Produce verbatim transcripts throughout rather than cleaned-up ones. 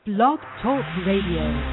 Blog Talk Radio.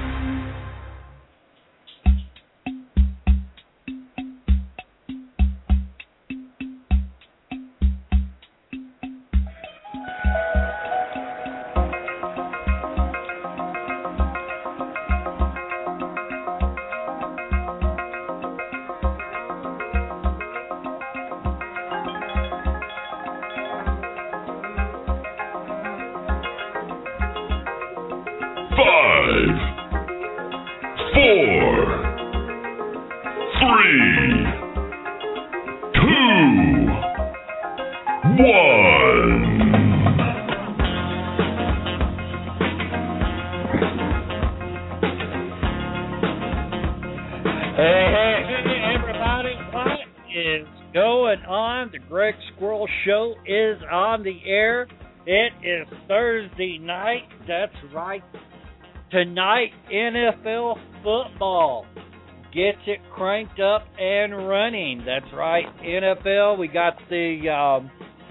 Show is on the air. It is Thursday night. That's right. Tonight, N F L football gets it cranked up and running. That's right, N F L. We got the um,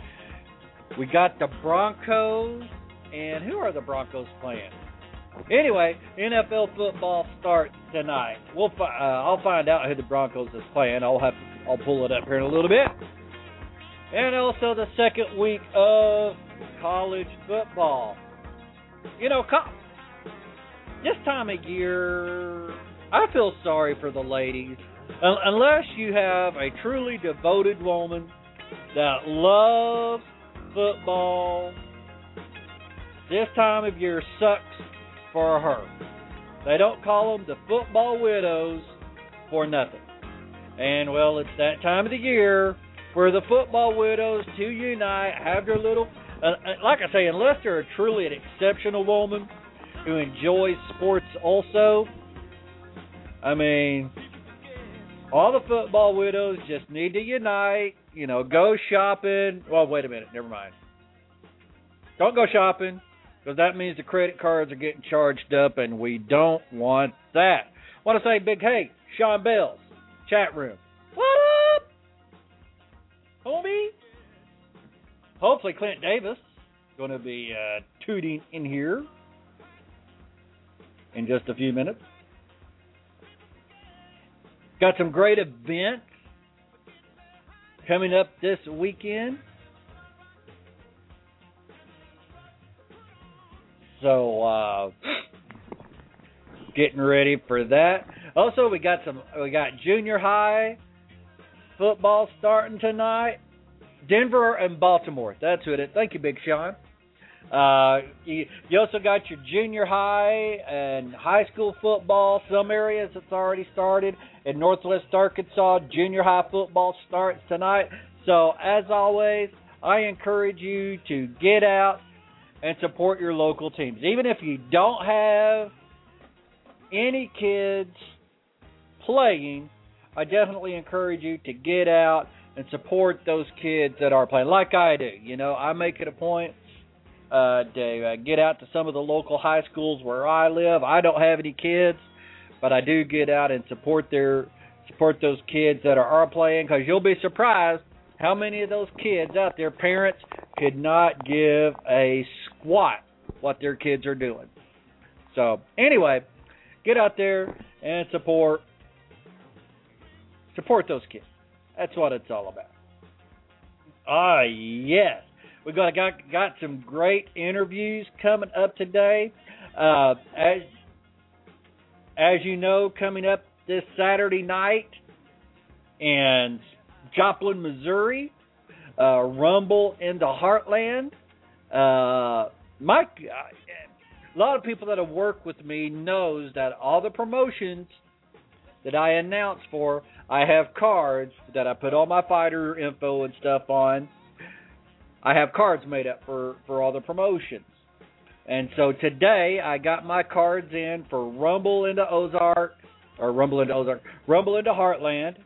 we got the Broncos, and who are the Broncos playing? Anyway, N F L football starts tonight. We'll fi- uh, I'll find out who the Broncos is playing. I'll have to, I'll pull it up here in a little bit. And also the second week of college football. You know, co- this time of year, I feel sorry for the ladies. Un- unless you have a truly devoted woman that loves football, this time of year sucks for her. They don't call them the football widows for nothing. And, well, it's that time of the year for the football widows to unite, have their little, uh, like I say, unless they're a truly an exceptional woman who enjoys sports also, I mean, all the football widows just need to unite, you know, go shopping. Well, wait a minute, never mind. Don't go shopping, because that means the credit cards are getting charged up, and we don't want that. I want to say big hey, Sean Bell's chat room. What up? Homie. Hopefully Clint Davis is going to be uh, tooting in here in just a few minutes. Got some great events coming up this weekend. So, uh, getting ready for that. Also, we got some. We got junior high football starting tonight. Denver and Baltimore. That's it. Thank you, Big Sean. Uh, you, you also got your junior high and high school football. Some areas it's already started. In Northwest Arkansas, junior high football starts tonight. So, as always, I encourage you to get out and support your local teams. Even if you don't have any kids playing, I definitely encourage you to get out and support those kids that are playing, like I do. You know, I make it a point uh, to uh, get out to some of the local high schools where I live. I don't have any kids, but I do get out and support their support those kids that are, are playing, because you'll be surprised how many of those kids out there, parents, could not give a squat what their kids are doing. So, anyway, get out there and support Support those kids. That's what it's all about. Ah, yes. We got got got some great interviews coming up today. Uh, as as you know, coming up this Saturday night in Joplin, Missouri, uh, Rumble in the Heartland. Uh, Mike, a lot of people that have worked with me knows that all the promotions that I announce for, I have cards that I put all my fighter info and stuff on. I have cards made up for, for all the promotions. And so today I got my cards in for Rumble into Ozark, or Rumble into Ozark, Rumble into Heartland.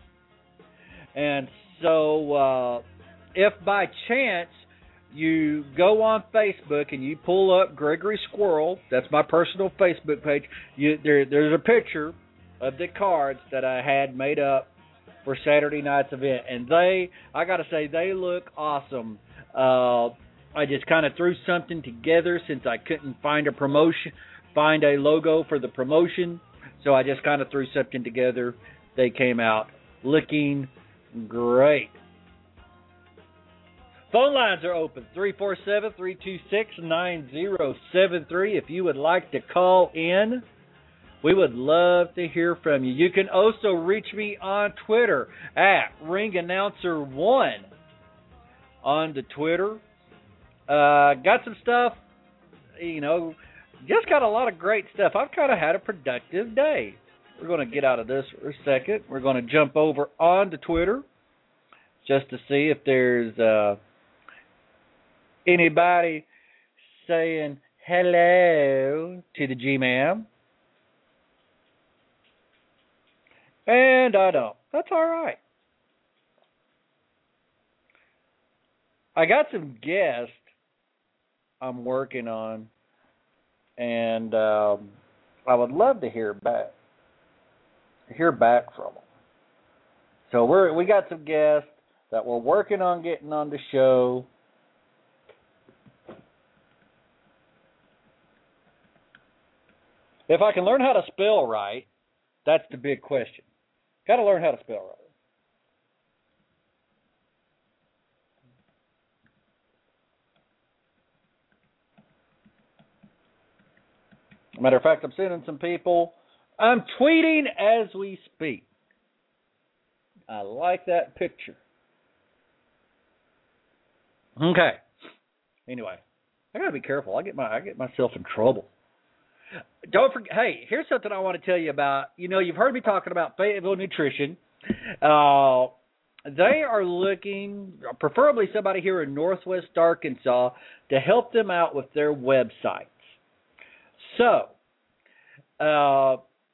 And so uh, if by chance you go on Facebook and you pull up Gregory Squirrel, that's my personal Facebook page, you, there, there's a picture of the cards that I had made up for Saturday night's event. And they, I got to say, they look awesome. Uh, I just kind of threw something together since I couldn't find a promotion, find a logo for the promotion. So I just kind of threw something together. They came out looking great. Phone lines are open, three four seven, three two six, nine zero seven three. If you would like to call in, we would love to hear from you. You can also reach me on Twitter at Ring Announcer one on the Twitter. Uh, got some stuff, you know, just got a lot of great stuff. I've kind of had a productive day. We're going to get out of this for a second. We're going to jump over onto Twitter just to see if there's uh, anybody saying hello to the G-Man. And I don't. That's all right. I got some guests I'm working on, and um, I would love to hear back, hear back from them. So we're we got some guests that we're working on getting on the show. If I can learn how to spell right, that's the big question. Got to learn how to spell right. Matter of fact, I'm sending some people. I'm tweeting as we speak. I like that picture. Okay. Anyway, I gotta be careful. I get my I get myself in trouble. Don't forget. Hey, here's something I want to tell you about. You know, you've heard me talking about Fayetteville Nutrition. Uh, they are looking, preferably somebody here in Northwest Arkansas, to help them out with their websites. So, uh,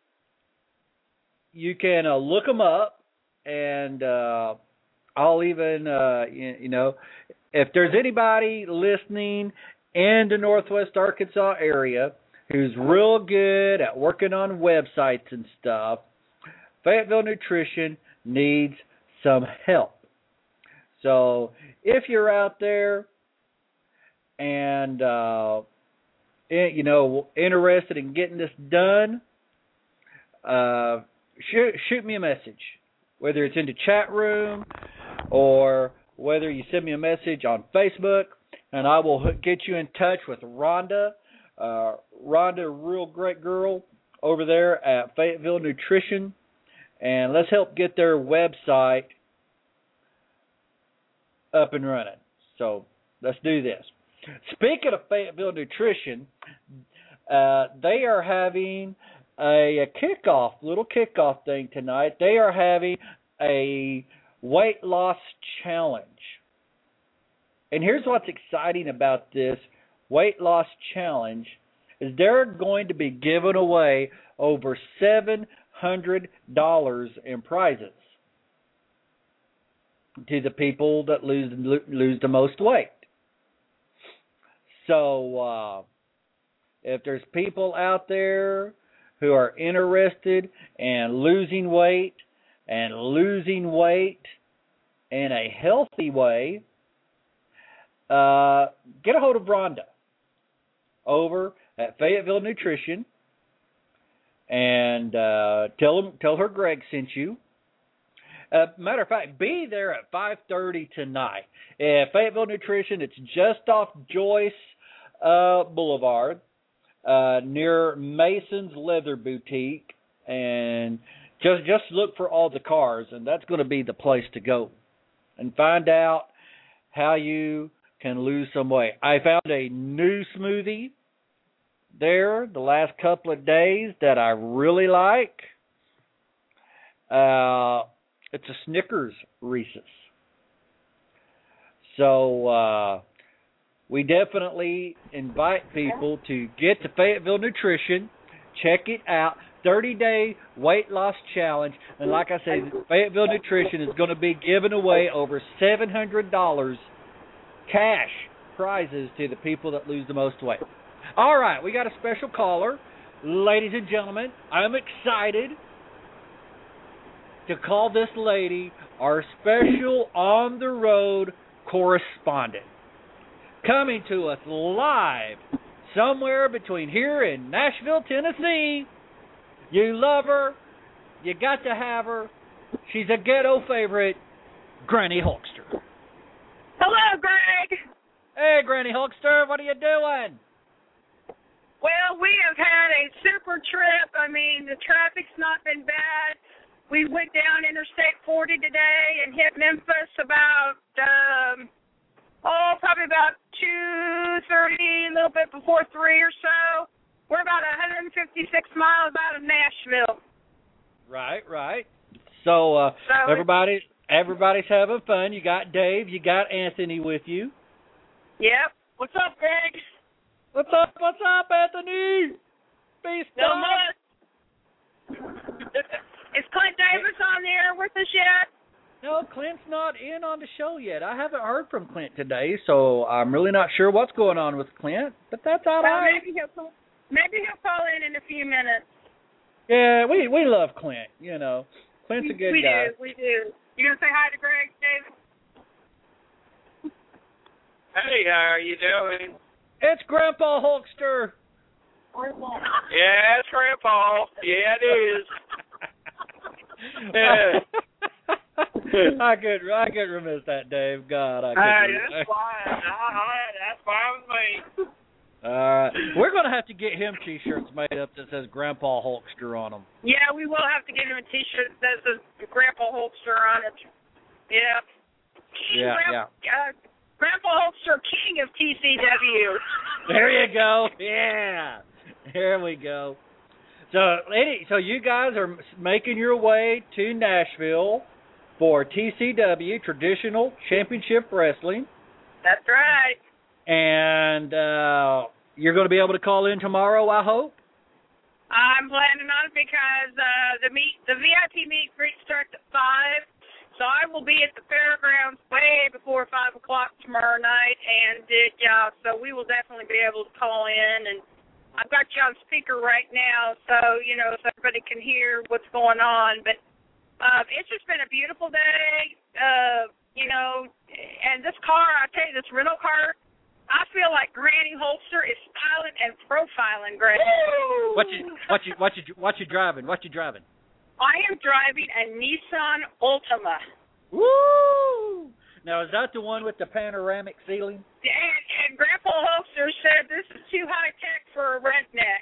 you can uh, look them up, and uh, I'll even, uh, you, you know, if there's anybody listening in the Northwest Arkansas area who's real good at working on websites and stuff, Fayetteville Nutrition needs some help. So, if you're out there and uh, you know, interested in getting this done, uh, shoot, shoot me a message, whether it's in the chat room or whether you send me a message on Facebook, and I will get you in touch with Rhonda. Uh, Rhonda, a real great girl over there at Fayetteville Nutrition, and let's help get their website up and running. So let's do this. Speaking of Fayetteville Nutrition, uh, they are having a, a kickoff, little kickoff thing tonight. They are having a weight loss challenge. And here's what's exciting about this weight loss challenge is they're going to be giving away over seven hundred dollars in prizes to the people that lose lose the most weight. So, uh, if there's people out there who are interested in losing weight and losing weight in a healthy way, uh, get a hold of Rhonda over at Fayetteville Nutrition and uh, tell them, tell her Greg sent you. Uh, matter of fact, be there at five thirty tonight. At Fayetteville Nutrition, it's just off Joyce uh, Boulevard, uh, near Mason's Leather Boutique, and just just look for all the cars, and that's going to be the place to go and find out how you can lose some weight. I found a new smoothie there the last couple of days that I really like. Uh, it's a Snickers Reese's. So uh, we definitely invite people to get to Fayetteville Nutrition, check it out, thirty-day weight loss challenge. And like I said, Fayetteville Nutrition is going to be giving away over seven hundred dollars cash prizes to the people that lose the most weight. All right, we got a special caller. Ladies and gentlemen, I'm excited to call this lady our special on-the-road correspondent. coming to us live somewhere between here and Nashville, Tennessee. You love her. You got to have her. She's a ghetto favorite, Granny Hulkster. Hello, Greg. Hey, Granny Hulkster, what are you doing? Well, we have had a super trip. I mean, the traffic's not been bad. We went down Interstate forty today and hit Memphis about, um, oh, probably about two thirty, a little bit before three or so. We're about one hundred fifty-six miles out of Nashville. Right, right. So, uh, so everybody, everybody's having fun. You got Dave, you got Anthony with you. Yep. What's up, Greg? What's up, what's up, Anthony? Peace. No much. Is Clint Davis on the air with us yet? No, Clint's not in on the show yet. I haven't heard from Clint today, so I'm really not sure what's going on with Clint, but that's all well, right. Maybe he'll, call, maybe he'll call in in a few minutes. Yeah, we we love Clint, you know. Clint's a good we guy. We do, we do. You going to say hi to Greg, David? Hey, how are you doing? It's Grandpa Hulkster. Yeah, it's Grandpa. Yeah, it is. I could I could remiss that, Dave. God, I could. Hey, that's fine. I, that's fine with me. All right, we're gonna have to get him T-shirts made up that says Grandpa Hulkster on them. Yeah, we will have to get him a T-shirt that says Grandpa Hulkster on it. Yeah. King Yeah, Grandpa, yeah. Uh, Grandpa Hulkster, king of T C W. There you go. Yeah. There we go. So, any, so you guys are making your way to Nashville for T C W, Traditional Championship Wrestling. That's right. And uh, you're going to be able to call in tomorrow, I hope? I'm planning on it because uh, the meet, the V I P meet greet starts at five. So I will be at the fairgrounds way before five o'clock tomorrow night, and uh, yeah, so we will definitely be able to call in. And I've got you on speaker right now, so you know, so everybody can hear what's going on. But uh, it's just been a beautiful day, uh, you know. And this car, I tell you, this rental car, I feel like Granny Hulkster is styling and profiling, Greg. What you what you what you what you driving? What you driving? I am driving a Nissan Altima. Woo! Now, is that the one with the panoramic ceiling? And, and Grandpa Hulkster said this is too high tech for a redneck.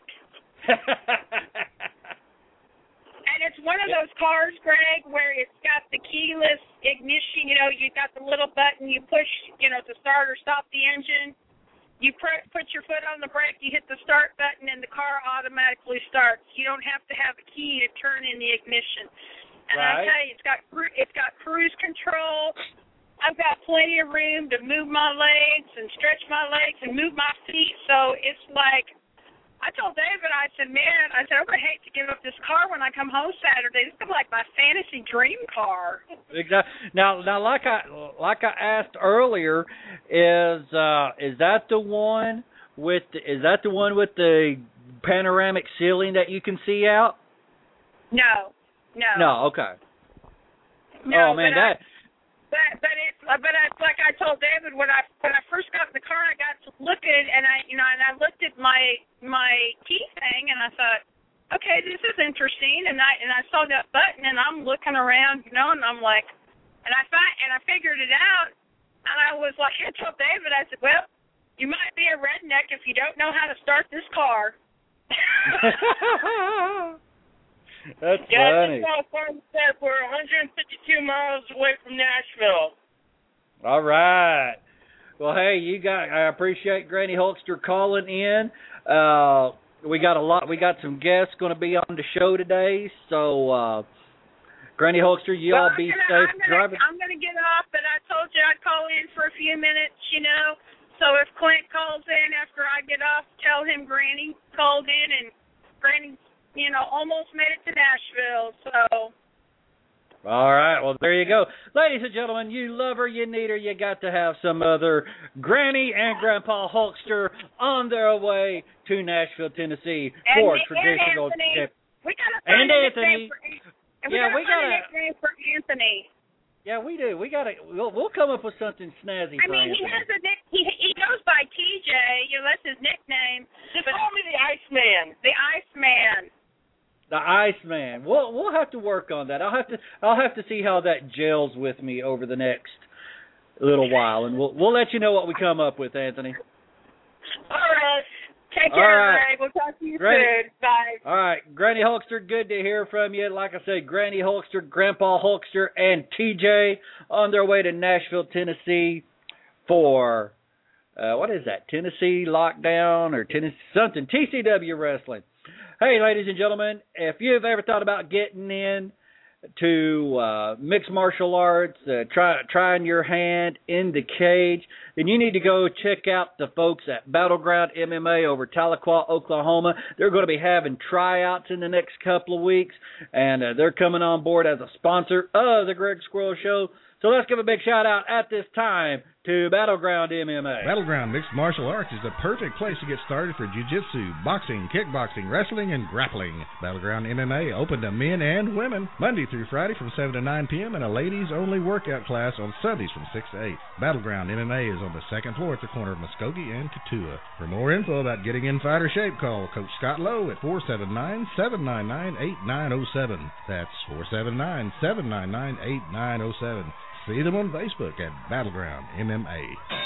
And it's one of those cars, Greg, where it's got the keyless ignition. You know, you got the little button you push, you know, to start or stop the engine. You pre- put your foot on the brake, you hit the start button, and the car automatically starts. You don't have to have a key to turn in the ignition. And Right. I tell you, it's got it's got cruise control. I've got plenty of room to move my legs and stretch my legs and move my feet. So it's like, I told David, I said, man, I said, I'm going to hate to give up this car when I come home Saturday. This is like my fantasy dream car. Exactly. Now, now, like I like I asked earlier, is uh, is that the one with the, is that the one with the panoramic ceiling that you can see out? No, no, No. Okay. no. Oh man, but that. I, but but it's but I, like I told David when I when I first got in the car, I got to looking and I you know and I looked at my my key thing and I thought, okay, this is interesting. And I and I saw that button and I'm looking around, you know, and I'm like, and I find and I figured it out. And I was like, I told David, I said, well, you might be a redneck if you don't know how to start this car. That's yeah, funny. that's how fun said we're one hundred fifty-two miles away from Nashville. All right. Well, hey, you got. I appreciate Granny Hulkster calling in. Uh, we got a lot. We got some guests going to be on the show today. So, uh, Granny Hulkster, you well, all be gonna, safe I'm gonna, driving. I'm going to get off, but I told you I'd call in for a few minutes, you know. So if Clint calls in after I get off, tell him Granny called in and Granny, you know, almost made it to Nashville. So. All right. Well, there you go. Ladies and gentlemen, you love her, you need her, you got to have some other Granny and Grandpa Hulkster on their way to Nashville, Tennessee for and, traditional and Anthony, tip. we gotta And find a Anthony. nickname for, and we Yeah, gotta we find gotta- a nickname for Anthony. Yeah, we do. We got to. We'll, we'll come up with something snazzy I for mean, Anthony. he has a nick. He he goes by by T J. You know, that's his nickname. Just call me the Iceman. The Iceman. The Iceman. We'll we'll have to work on that. I'll have to I'll have to see how that gels with me over the next little while, and we'll we'll let you know what we come up with, Anthony. All right. Take All care, right. Greg. We'll talk to you Granny. soon. Bye. All right, Granny Hulkster, good to hear from you. Like I said, Granny Hulkster, Grandpa Hulkster, and T J on their way to Nashville, Tennessee for, uh, what is that, Tennessee Lockdown or Tennessee something, T C W Wrestling. Hey, ladies and gentlemen, if you've ever thought about getting in to uh, mixed martial arts, uh, try, trying your hand in the cage, then you need to go check out the folks at Battleground M M A over Tahlequah, Oklahoma. They're going to be having tryouts in the next couple of weeks, and uh, they're coming on board as a sponsor of the Greg Squirrel Show. So let's give a big shout out at this time to Battleground M M A. Battleground Mixed Martial Arts is the perfect place to get started for jiu-jitsu, boxing, kickboxing, wrestling, and grappling. Battleground M M A open to men and women Monday through Friday from seven to nine p.m. and a ladies-only workout class on Sundays from six to eight. Battleground M M A is on the second floor at the corner of Muskogee and Katua. For more info about getting in fighter shape, call Coach Scott Lowe at four seven nine, seven nine nine, eight nine zero seven. That's four seven nine, seven nine nine, eight nine zero seven. See them on Facebook at Battleground M M A.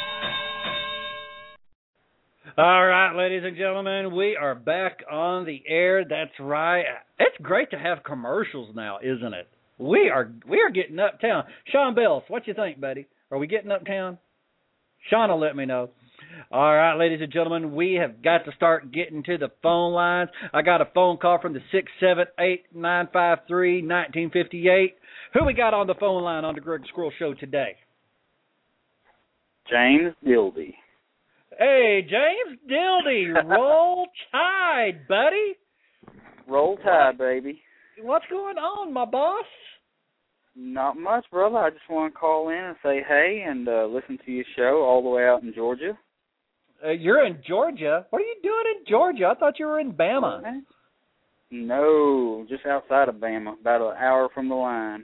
All right, ladies and gentlemen, we are back on the air. That's right. It's great to have commercials now, isn't it? We are we are getting uptown. Sean Bells, what you think, buddy? Are we getting uptown? Sean will let me know. All right, ladies and gentlemen, we have got to start getting to the phone lines. I got a phone call from the six seven eight, nine five three, one nine five eight. Who we got on the phone line on the Greg Squirrel Show today? James Dildy. Hey, James Dildy, roll tide, buddy. Roll tide, baby. What's going on, my boss? Not much, brother. I just want to call in and say hey and uh, listen to your show all the way out in Georgia. Uh, you're in Georgia? What are you doing in Georgia? I thought you were in Bama. Okay. No, just outside of Bama, about an hour from the line.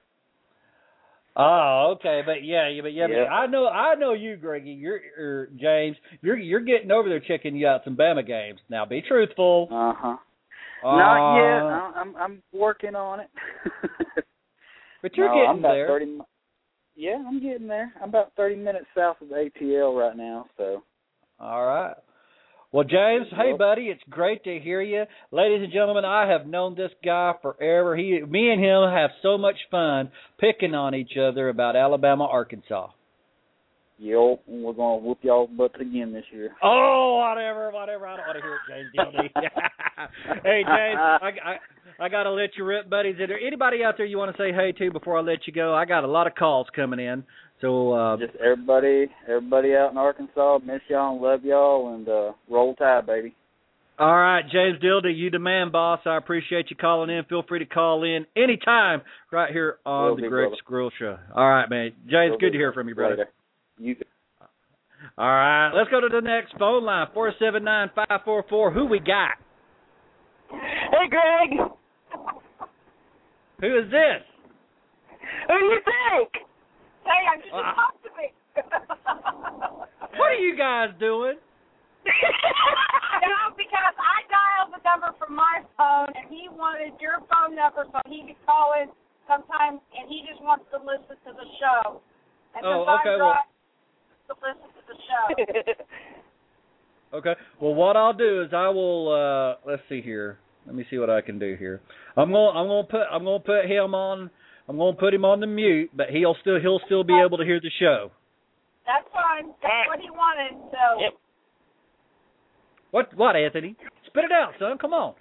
Oh, okay, but yeah, but yeah, Yeah. but I know, I know you, Greggy. You're, or James. You're, you're getting over there checking you out some Bama games. Now, be truthful. Uh huh. Uh, Not yet. I- I'm, I'm working on it. But you're no, getting I'm about there. thirty. Yeah, I'm getting there. I'm about thirty minutes south of the A T L right now. So. All right. Well, James, hey, buddy, it's great to hear you. Ladies and gentlemen, I have known this guy forever. He, me and him have so much fun picking on each other about Alabama, Arkansas. Yep, we're going to whoop y'all butts again this year. Oh, whatever, whatever. I don't want to hear it, James Dildy. Hey, James, I, I, I got to let you rip, buddies. Is there anybody out there you want to say hey to before I let you go? I got a lot of calls coming in. So uh, just everybody, everybody out in Arkansas, miss y'all and love y'all, and uh, roll tide, baby. All right, James Dildy, you the man, boss. I appreciate you calling in. Feel free to call in anytime right here on Will the be, Greg brother. Squirrel Show. All right, man. James, Will good be. to hear from you, brother. Later. You. All right, let's go to the next phone line, four seven nine, five four four. Who we got? Hey, Greg. Who is this? Who do you think? Hey, I'm just Uh, talk to me. What are you guys doing? No, because I dialed the number from my phone, and he wanted your phone number so he could call in sometime, and he just wants to listen to the show. And Oh, since okay, I'm well- driving, to listen to the show. Okay. Well, what I'll do is I will. Uh, let's see here. Let me see what I can do here. I'm going. I'm going to put. I'm going to put him on. I'm going to put him on the mute, but he'll still. He'll still be able to hear the show. That's fine. That's what he wanted. So. Yep. What? What, Anthony? Spit it out, son. Come on.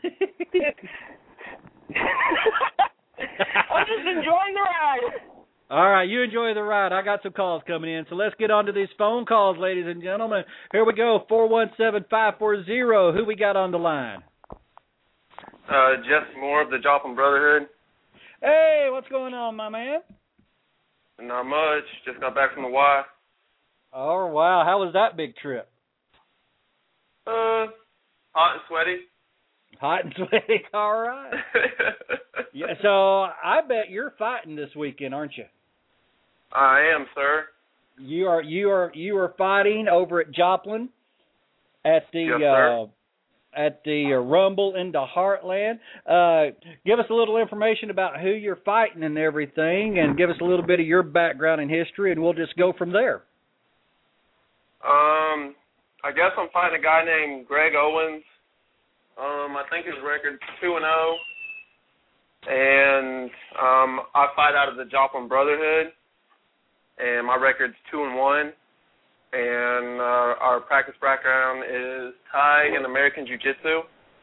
I'm just enjoying the ride. All right, you enjoy the ride. I got some calls coming in, so let's get on to these phone calls, ladies and gentlemen. Here we go, four one seven, five four zero. Who we got on the line? Uh, Jesse Moore of the Joplin Brotherhood. Hey, what's going on, my man? Not much. Just got back from the Y. Oh, wow. How was that big trip? Uh, hot and sweaty. Hot and sweaty. All right. Yeah, so I bet you're fighting this weekend, aren't you? I am, sir. you are you are you are fighting over at Joplin at the Yes, sir. uh, at the uh, Rumble in the Heartland. Uh, give us a little information about who you're fighting and everything, and give us a little bit of your background and history, and we'll just go from there. Um, I guess I'm fighting a guy named Greg Owens. Um, I think his record's two and zero, and um, I fight out of the Joplin Brotherhood, and my record's two and one. And uh, our practice background is Thai and American Jiu-Jitsu.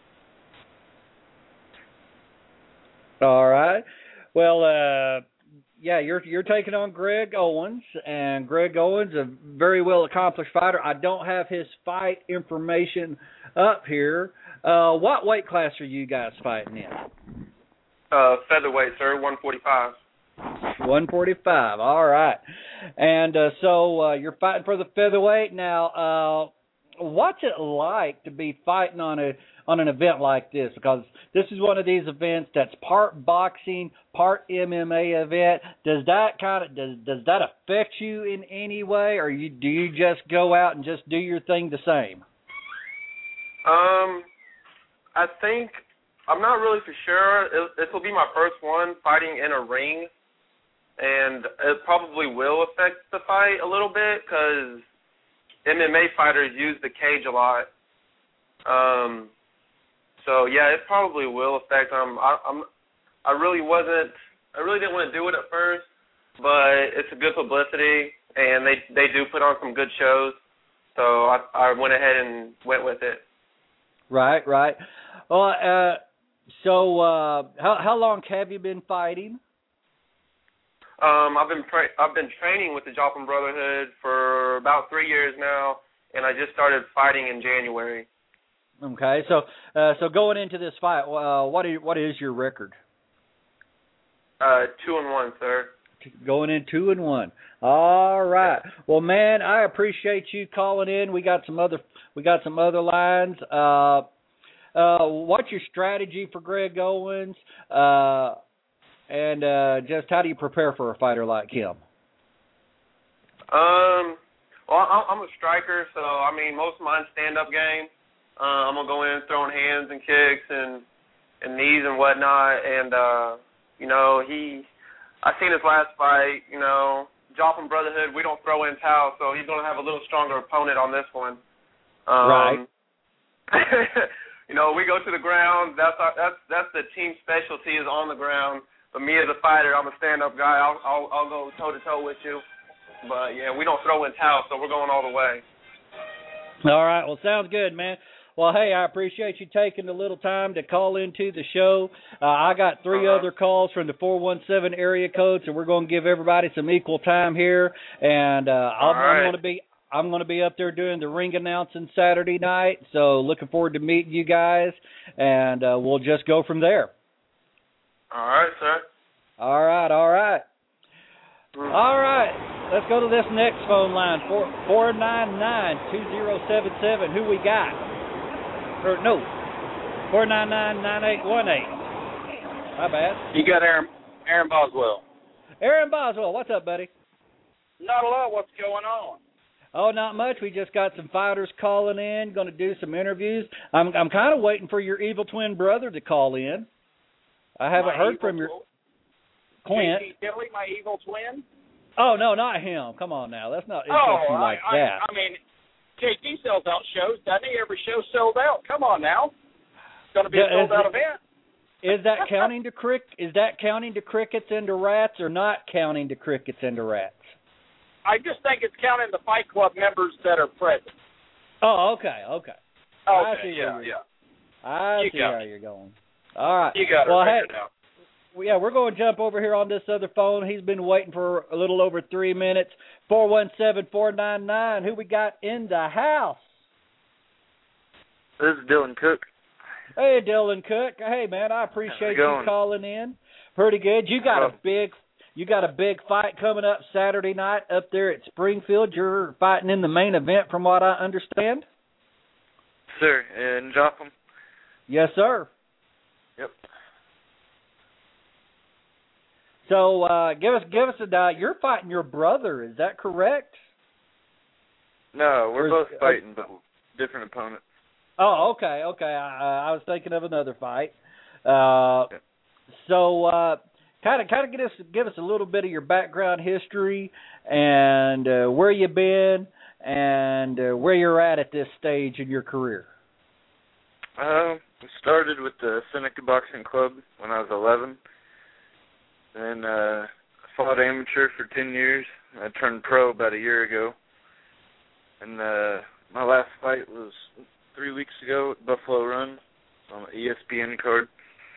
All right. Well, uh, yeah, you're you're taking on Greg Owens, and Greg Owens, a very well accomplished fighter. I don't have his fight information up here. Uh, what weight class are you guys fighting in? Uh, featherweight, sir, one forty-five. one forty-five. All right. And uh, so uh, you're fighting for the featherweight. Now, uh, what's it like to be fighting on a on an event like this? Because this is one of these events that's part boxing, part M M A event. Does that kind of does does that affect you in any way, or you do you just go out and just do your thing the same? Um, I think I'm not really for sure. It, this will be my first one fighting in a ring. And it probably will affect the fight a little bit because M M A fighters use the cage a lot. Um, so yeah, it probably will affect them. I, I'm, I really wasn't, I really didn't want to do it at first, but it's a good publicity, and they they do put on some good shows. So I, I went ahead and went with it. Right, right. Well, uh, so uh, how how long have you been fighting? Um, I've been tra- I've been training with the Joplin Brotherhood for about three years now, and I just started fighting in January. Okay, so uh, so going into this fight, uh, what is what is your record? Uh, two and one, sir. Going in two and one. All right. Well, man, I appreciate you calling in. We got some other we got some other lines. Uh, uh, what's your strategy for Greg Owens? Uh, And uh, just how do you prepare for a fighter like him? Um, well, I'm a striker, so I mean, most of mine's stand-up game. Uh, I'm gonna go in throwing hands and kicks and and knees and whatnot. And uh, you know, he, I seen his last fight. You know, Joplin Brotherhood, we don't throw in towels, so he's gonna have a little stronger opponent on this one. Um, right. You know, we go to the ground. That's our, that's that's the team specialty is on the ground. But me as a fighter, I'm a stand-up guy. I'll, I'll I'll go toe-to-toe with you. But, yeah, we don't throw in towels, so we're going all the way. All right. Well, sounds good, man. Well, hey, I appreciate you taking a little time to call into the show. Uh, I got three uh-huh. other calls from the four one seven area code, so we're going to give everybody some equal time here. And uh, I'm, right. I'm going to be I'm going to be up there doing the ring announcing Saturday night. So looking forward to meeting you guys, and uh, we'll just go from there. All right, sir. All right, all right. Mm. All right, let's go to this next phone line, four nine nine, two zero seven seven. Who we got? Or no, four nine nine, nine eight one eight. My bad. You got Aaron Aaron Boswell. Aaron Boswell, what's up, buddy? Not a lot. What's going on? Oh, not much. We just got some fighters calling in, going to do some interviews. I'm I'm kind of waiting for your evil twin brother to call in. I haven't my heard from your Clint. J T Dilly, my evil twin? Oh, no, not him. Come on now. That's not oh, interesting I, like I, that. I mean, J T sells out shows, doesn't he? Every show sold out. Come on now. It's going to be Yeah, a sold out it, event. Is that counting to crick? Is that counting to crickets and to rats, or not counting to crickets and to rats? I just think it's counting the Fight Club members that are present. Oh, okay, okay. Okay, I see yeah, where you're, yeah. I You see got how it. you're going. All right. You got it well, figured hey, out. well, yeah, we're going to jump over here on this other phone. He's been waiting for a little over three minutes. four one seven, four nine nine. Who we got in the house? This is Dylan Cook. Hey, Dylan Cook. Hey, man, I appreciate you going? calling in. Pretty good. You got Oh. a big, you got a big fight coming up Saturday night up there at Springfield. You're fighting in the main event, from what I understand. Sir, in Joplin? Yes, sir. Yep. So uh, give us give us a uh, you're fighting your brother, is that correct? No, we're Or, both fighting, but different opponents. Oh, okay, okay. I, I was thinking of another fight. Uh, yeah. So, kind of, kind of, give us, give us a little bit of your background history and uh, where you've been and uh, where you're at at this stage in your career. Um, I started with the Seneca Boxing Club when I was eleven. Then uh, I fought amateur for ten years. I turned pro about a year ago. And uh, my last fight was three weeks ago at Buffalo Run on the E S P N card.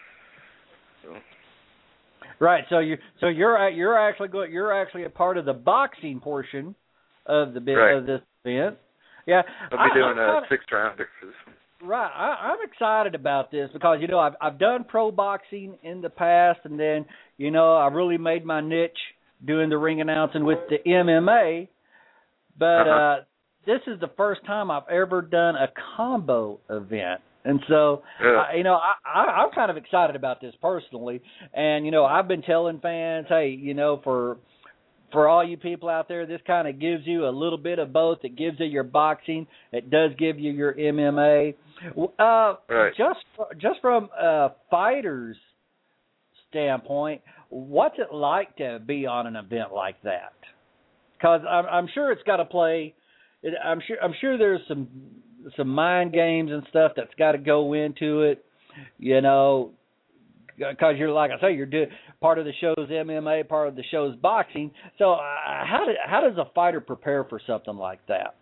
So. Right. So you so you're you're actually going you're actually a part of the boxing portion of the bit right. of this event. Yeah. I'll be I, doing I'm a six rounder for this one. Right, I, I'm excited about this because you know I've I've done pro boxing in the past, and then you know I really made my niche doing the ring announcing with the M M A. But uh-huh. uh, this is the first time I've ever done a combo event, and so yeah. I, you know I, I I'm kind of excited about this personally. And you know I've been telling fans, hey, you know for For all you people out there, this kind of gives you a little bit of both. It gives you your boxing. It does give you your M M A. Uh, right. Just just from a fighter's standpoint, what's it like to be on an event like that? Because I'm, I'm sure it's got to play. I'm sure I'm sure there's some some mind games and stuff that's got to go into it. You know. Because you're, like I say, you're doing part of the show's M M A, part of the show's boxing. So, uh, how do, how does a fighter prepare for something like that?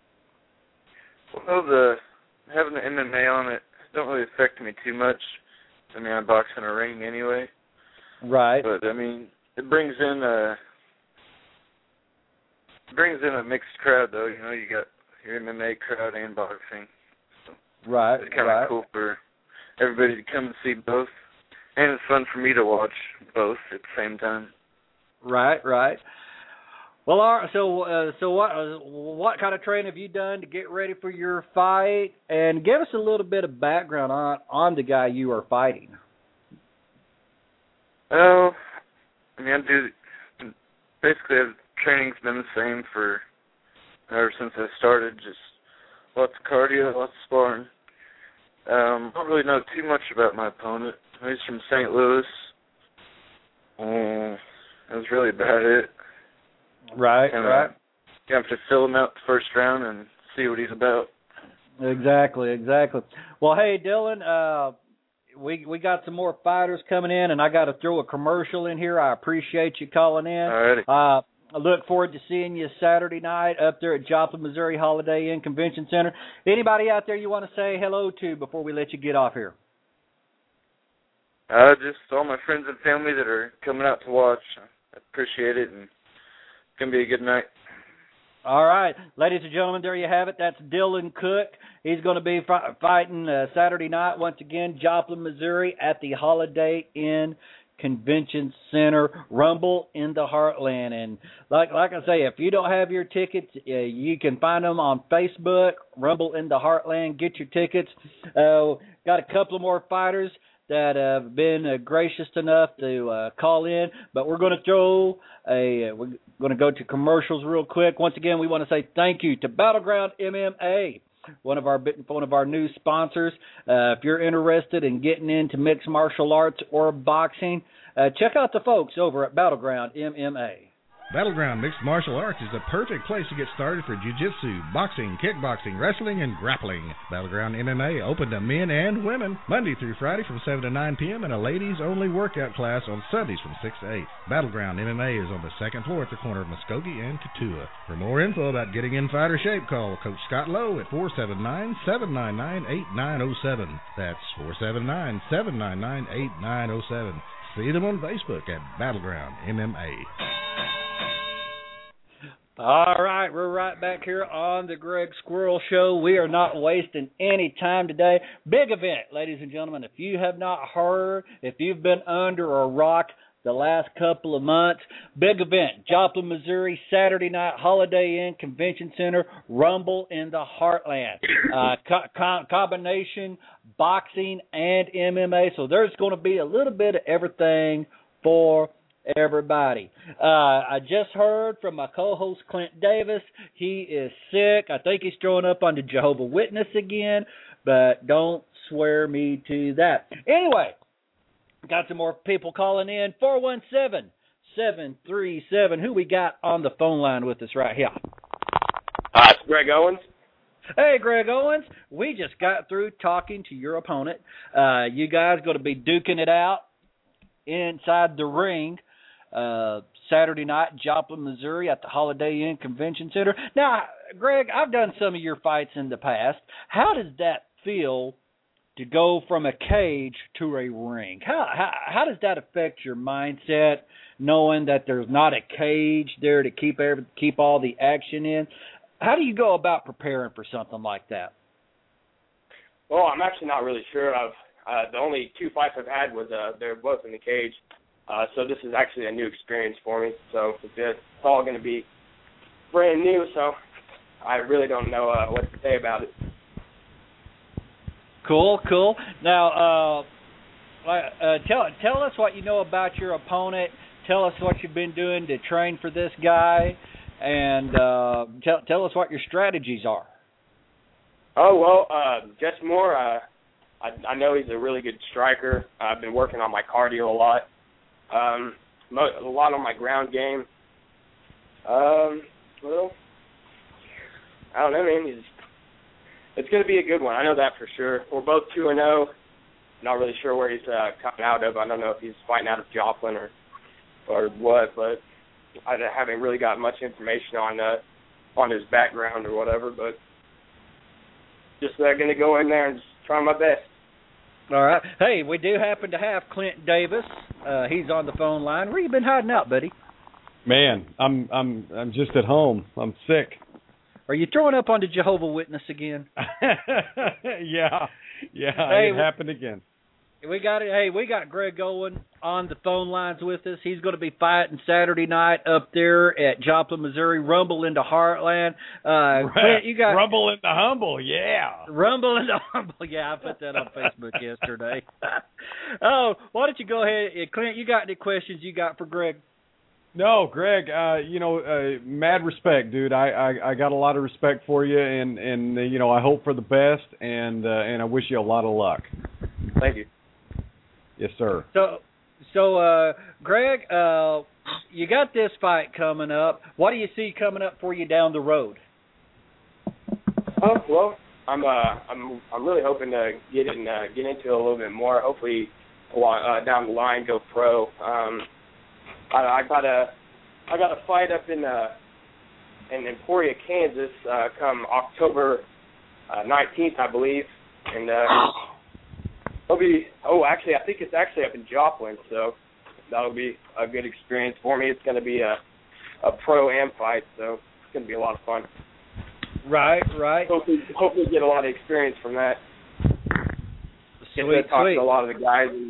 Well, the having the M M A on it don't really affect me too much. I mean, I box in a ring anyway. Right. But I mean, it brings in a it brings in a mixed crowd, though. You know, you got your M M A crowd and boxing. So right. It's kind of right. cool for everybody to come and see both. And it's fun for me to watch both at the same time. Right, right. Well, all right, so uh, so what uh, what kind of training have you done to get ready for your fight? And give us a little bit of background on on the guy you are fighting. Oh, I mean, I do basically. Training's been the same for ever since I started. Just lots of cardio, lots of sparring. Um, I don't really know too much about my opponent. He's from Saint Louis. Um, that was really about it. Right, and, right. Uh, you have to fill him out the first round and see what he's about. Exactly, exactly. Well, hey, Dylan, uh, we we got some more fighters coming in, and I got to throw a commercial in here. I appreciate you calling in. Alrighty. Uh, I look forward to seeing you Saturday night up there at Joplin, Missouri Holiday Inn Convention Center. Anybody out there you want to say hello to before we let you get off here? Uh, just all my friends and family that are coming out to watch. I appreciate it, and it's going to be a good night. All right. Ladies and gentlemen, there you have it. That's Dylan Cook. He's going to be fi- fighting uh, Saturday night, once again, Joplin, Missouri, at the Holiday Inn Convention Center, Rumble in the Heartland. And like like I say, if you don't have your tickets, uh, you can find them on Facebook, Rumble in the Heartland. Get your tickets. Uh, got a couple of more fighters that have been uh, gracious enough to uh, call in, but we're going to throw a, uh, we're going to go to commercials real quick. Once again, we want to say thank you to Battleground M M A, one of our one of our new sponsors. Uh, if you're interested in getting into mixed martial arts or boxing, uh, check out the folks over at Battleground M M A. Battleground Mixed Martial Arts is the perfect place to get started for jiu-jitsu, boxing, kickboxing, wrestling, and grappling. Battleground M M A open to men and women Monday through Friday from seven to nine p.m. and a ladies-only workout class on Sundays from six to eight. Battleground M M A is on the second floor at the corner of Muskogee and Katua. For more info about getting in fighter shape, call Coach Scott Lowe at four seven nine, seven nine nine, eight nine zero seven. That's four seven nine, seven nine nine, eight nine zero seven. See them on Facebook at Battleground M M A. All right, we're right back here on the Greg Squirrel Show. We are not wasting any time today. Big event, ladies and gentlemen. If you have not heard, if you've been under a rock the last couple of months, big event, Joplin, Missouri, Saturday night, Holiday Inn Convention Center, Rumble in the Heartland. Uh, co- co- combination boxing and M M A. So there's going to be a little bit of everything for everybody. Uh, I just heard from my co-host Clint Davis. He is sick. I think he's throwing up on the Jehovah Witness again, but don't swear me to that. Anyway, got some more people calling in. four one seven, seven three seven. Who we got on the phone line with us right here? Hi, it's Greg Owens. Hey, Greg Owens. We just got through talking to your opponent. Uh, you guys going to be duking it out inside the ring uh, Saturday night in Joplin, Missouri at the Holiday Inn Convention Center. Now, Greg, I've done some of your fights in the past. How does that feel to go from a cage to a ring? How, how, how does that affect your mindset, knowing that there's not a cage there to keep every, keep all the action in? How do you go about preparing for something like that? Well, I'm actually not really sure. I've uh, the only two fights I've had was uh, they're both in the cage, uh, so this is actually a new experience for me. So it's, it's all going to be brand new. So I really don't know uh, what to say about it. Cool, cool. Now, uh, uh, tell tell us what you know about your opponent. Tell us what you've been doing to train for this guy. And uh, tell tell us what your strategies are. Oh, well, uh, Jess Moore, uh, I, I know he's a really good striker. I've been working on my cardio a lot, um, mo- a lot on my ground game. Um, well, I don't know, man. He's, it's going to be a good one. I know that for sure. We're both two and oh. Not really sure where he's uh, coming out of. I don't know if he's fighting out of Joplin or, or what, but I haven't really got much information on uh, on his background or whatever, but just uh, going to go in there and just try my best. All right. Hey, we do happen to have Clint Davis. Uh, he's on the phone line. Where you been hiding out, buddy? Man, I'm I'm I'm just at home. I'm sick. Are you throwing up on the Jehovah Witness again? yeah, yeah. Hey, it happened again. We got it. Hey, we got Greg Owen on the phone lines with us. He's going to be fighting Saturday night up there at Joplin, Missouri. Rumble into Heartland. Uh, Clint, you got Rumble into Humble. Yeah. Rumble into Humble. Yeah, I put that on Facebook yesterday. Oh, why don't you go ahead, Clint? You got any questions you got for Greg? No, Greg. Uh, you know, uh, mad respect, dude. I, I I got a lot of respect for you, and and uh, you know, I hope for the best, and uh, and I wish you a lot of luck. Thank you. Yes, sir. So, so uh, Greg, uh, you got this fight coming up. What do you see coming up for you down the road? Oh well, I'm uh, I'm I'm really hoping to get in, uh, get into it a little bit more. Hopefully, uh, down the line, go pro. Um, I, I got a I got a fight up in uh, in Emporia, Kansas, uh, come October uh, nineteenth, I believe, and. Uh, It'll be, oh, actually, I think it's actually up in Joplin, so that'll be a good experience for me. It's going to be a, a pro-am fight, so it's going to be a lot of fun. Right, right. Hopefully, hopefully get a lot of experience from that. Get Sweet, to talk sweet. to a lot of the guys. And...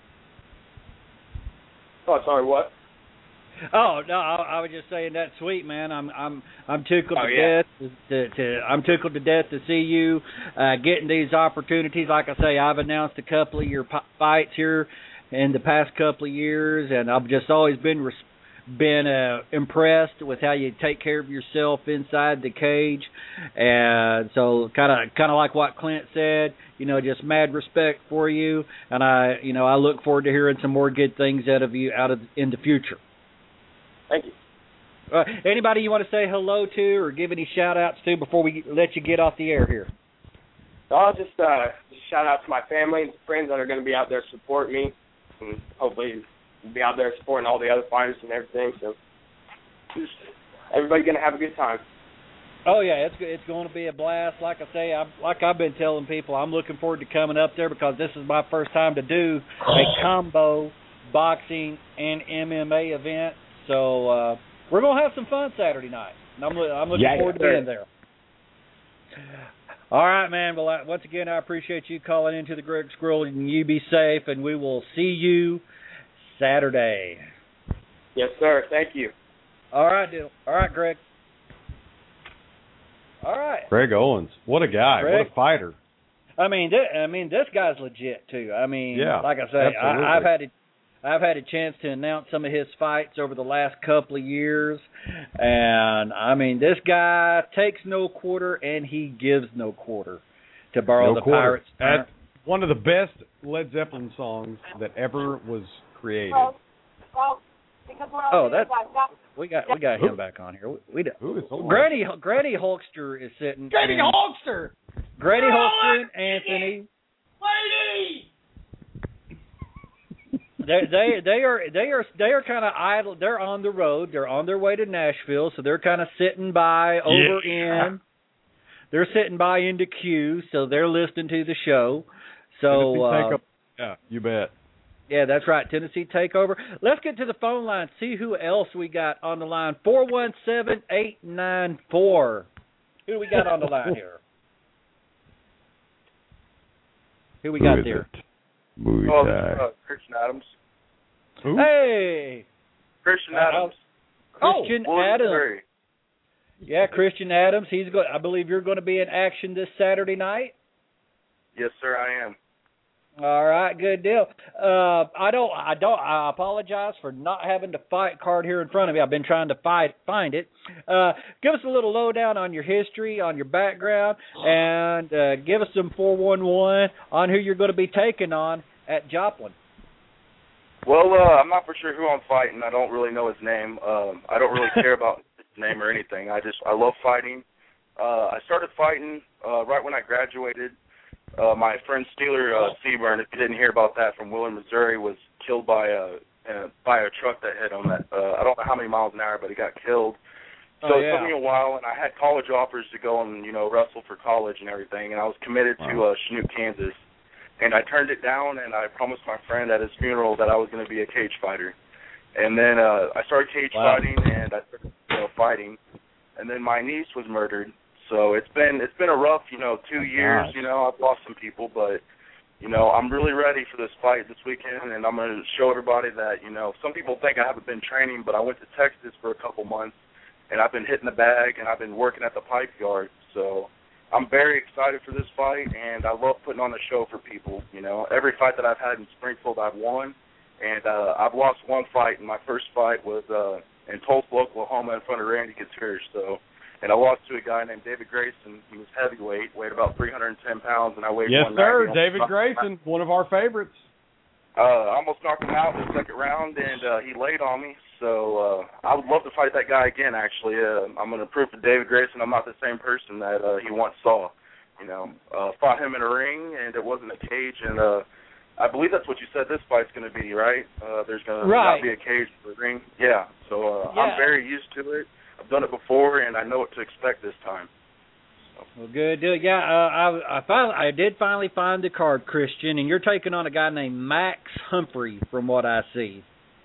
Oh, sorry, what? Oh no, I, I was just saying that's sweet, man. I'm I'm I'm tickled oh, to yeah. death to, to I'm tickled to death to see you uh, getting these opportunities. Like I say, I've announced a couple of your p- fights here in the past couple of years, and I've just always been res- been uh, impressed with how you take care of yourself inside the cage. And so, kind of kind of like what Clint said, you know, just mad respect for you, and I you know I look forward to hearing some more good things out of you out of in the future. Thank you. Uh, anybody you want to say hello to or give any shout-outs to before we let you get off the air here? I'll just, uh, just shout out to my family and friends that are going to be out there supporting me, and hopefully be out there supporting all the other fighters and everything. So just everybody's going to have a good time. Oh, yeah, it's it's going to be a blast. Like I say, I'm, like I've been telling people, I'm looking forward to coming up there because this is my first time to do a combo boxing and M M A event. So uh, we're going to have some fun Saturday night. And I'm, I'm looking yeah, forward to being there. All right, man. Well, I, once again, I appreciate you calling into the Greg Squirrel, and you be safe, and we will see you Saturday. Yes, sir. Thank you. All right, deal. All right, Greg. All right. Greg Owens. What a guy. Greg. What a fighter. I mean, th- I mean, this guy's legit too. I mean, yeah, like I say, I, I've had to, I've had a chance to announce some of his fights over the last couple of years, and I mean, this guy takes no quarter and he gives no quarter. To borrow no the quarter. Pirates' term. That's one of the best Led Zeppelin songs that ever was created. Well, well, because we're Oh, all that I've got we got we got him back on here. We, we Who is Grady Grady Hulkster is sitting. Grady and- Hulkster. Grady We're all Hulkster up. and Anthony. Lady. They they they are they are they are kind of idle. They're on the road. They're on their way to Nashville, so they're kind of sitting by over Yeah. in. They're sitting by into Q, so they're listening to the show. So Tennessee uh, Takeover. Yeah, you bet. yeah, that's right. Tennessee Takeover. Let's get to the phone line. See who else we got on the line. Four one seven eight nine four. Who do we got on the line here? Who we got Who is there? it? Movie Oh, time. uh, Christian Adams. Who? Hey, Christian Uh, Adams. Christian William Adams. Missouri. Yeah, Christian Adams. He's go- I believe you're going to be in action this Saturday night. Yes, sir, I am. All right, good deal. Uh, I don't, I don't, I apologize for not having the fight card here in front of me. I've been trying to fight, find it. Uh, give us a little lowdown on your history, on your background, and uh, give us some four one one on who you're going to be taking on at Joplin. Well, uh, I'm not for sure who I'm fighting. I don't really know his name. Um, I don't really care about his name or anything. I just, I love fighting. Uh, I started fighting uh, right when I graduated. Uh, my friend Steeler uh, Seaburn, if you didn't hear about that, from Wheeling, Missouri, was killed by a uh, by a truck that hit him. At, uh, I don't know how many miles an hour, but he got killed. So Oh, it yeah. took me a while, and I had college offers to go and you know wrestle for college and everything, and I was committed to uh, Chinook, Kansas, and I turned it down, and I promised my friend at his funeral that I was going to be a cage fighter, and then uh, I started cage Wow. fighting, and I started you know fighting, and then my niece was murdered. So it's been it's been a rough, you know, two years. gosh. You know, I've lost some people, but you know, I'm really ready for this fight this weekend, and I'm going to show everybody that you know, some people think I haven't been training, but I went to Texas for a couple months, and I've been hitting the bag, and I've been working at the pipe yard. So I'm very excited for this fight, and I love putting on a show for people. You know, every fight that I've had in Springfield, I've won, and uh, I've lost one fight, and my first fight was uh, in Tulsa, Oklahoma, in front of Randy Couture. So. And I lost to a guy named David Grayson. He was heavyweight, weighed about three hundred ten pounds, and I weighed Yes, one sir. ninety. David Grayson, one of our favorites. Uh, I almost knocked him out in the second round, and uh, he laid on me. So uh, I would love to fight that guy again, actually. Uh, I'm going to prove to David Grayson I'm not the same person that uh, he once saw. You know, uh, fought him in a ring, and it wasn't a cage. And uh, I believe that's what you said this fight's going to be, right? Uh, there's going to Right. not be a cage for the ring. Yeah, so uh, Yeah. I'm very used to it. I've done it before, and I know what to expect this time. Well, good deal. Yeah, uh, I I finally I did finally find the card, Christian, and you're taking on a guy named Max Humphrey, from what I see.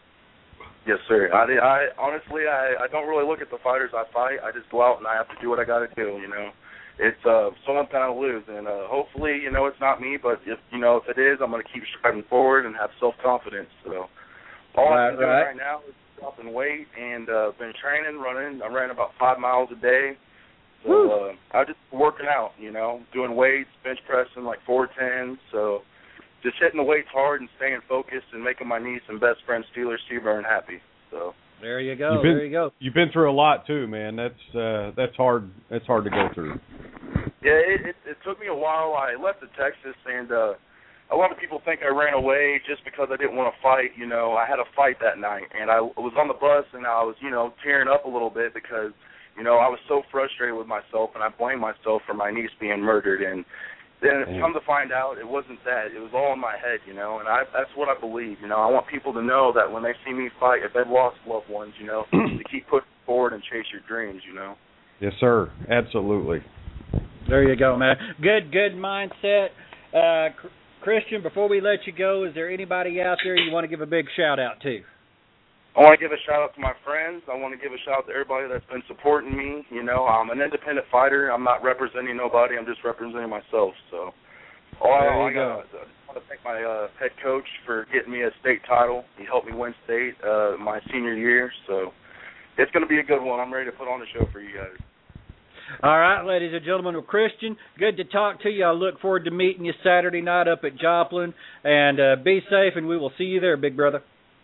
Yes, sir. I, I honestly, I, I don't really look at the fighters I fight. I just go out and I have to do what I got to do. You know, it's uh, someone kind of lose, and uh, hopefully, you know, it's not me. But if you know, if it is, I'm going to keep striving forward and have self confidence. So all Right, I'm doing right. right now is dropping weight and uh, been training, running. I'm running about five miles a day. So uh, I'm just working out. You know, doing weights, bench pressing like four tens. So. Just hitting the weights hard and staying focused and making my niece and best friend Steeler Seaburn happy. So there you go. You've been, there you go. You've been through a lot too, man. That's uh, that's hard. That's hard to go through. Yeah, it, it, it took me a while. I left to Texas, and uh, a lot of people think I ran away just because I didn't want to fight. You know, I had a fight that night, and I was on the bus, and I was, you know, tearing up a little bit because, you know, I was so frustrated with myself, and I blamed myself for my niece being murdered. And then Damn. come to find out, it wasn't that. It was all in my head, you know, and I, that's what I believe. You know, I want people to know that when they see me fight, if they've lost loved ones, you know, to keep pushing forward and chase your dreams, you know. Yes, sir. Absolutely. There you go, man. Good, good mindset. Uh, Christian, before we let you go, is there anybody out there you want to give a big shout out to? I want to give a shout-out to my friends. I want to give a shout-out to everybody that's been supporting me. You know, I'm an independent fighter. I'm not representing nobody. I'm just representing myself. So, all There I, you I, got, I just want to thank my uh, head coach for getting me a state title. He helped me win state uh, my senior year. So, it's going to be a good one. I'm ready to put on a show for you guys. All right, ladies and gentlemen, well, Christian, good to talk to you. I look forward to meeting you Saturday night up at Joplin. And uh, be safe, and we will see you there, big brother.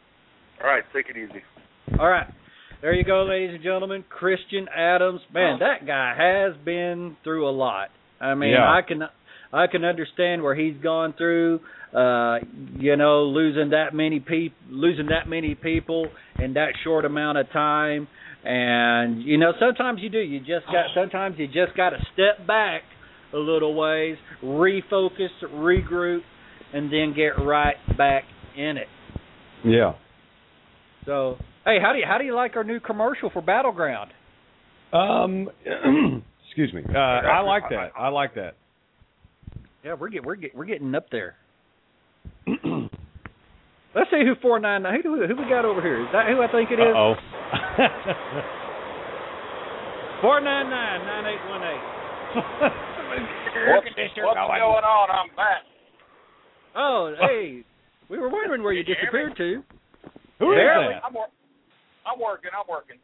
All right, take it easy. All right. There you go, ladies and gentlemen. Christian Adams. Man, that guy has been through a lot. I mean, Yeah. I can I can understand where he's gone through, uh, you know, losing that many peop- losing that many people in that short amount of time. And, you know, sometimes you do. You just got sometimes you just got to step back a little ways, refocus, regroup, and then get right back in it. Yeah. So, hey, how do you how do you like our new commercial for Battleground? Um, excuse me. Uh, I like that. I like that. Yeah, we're get we're get, we're getting up there. Let's see who four nine nine. Who, who we got over here? Is that who I think it is? Uh-oh. four nine nine nine eight one eight. What's, what's going on? I'm back. Oh, hey, we were wondering where you disappeared to. Who is Barely. that? I'm, wor- I'm working. I'm working.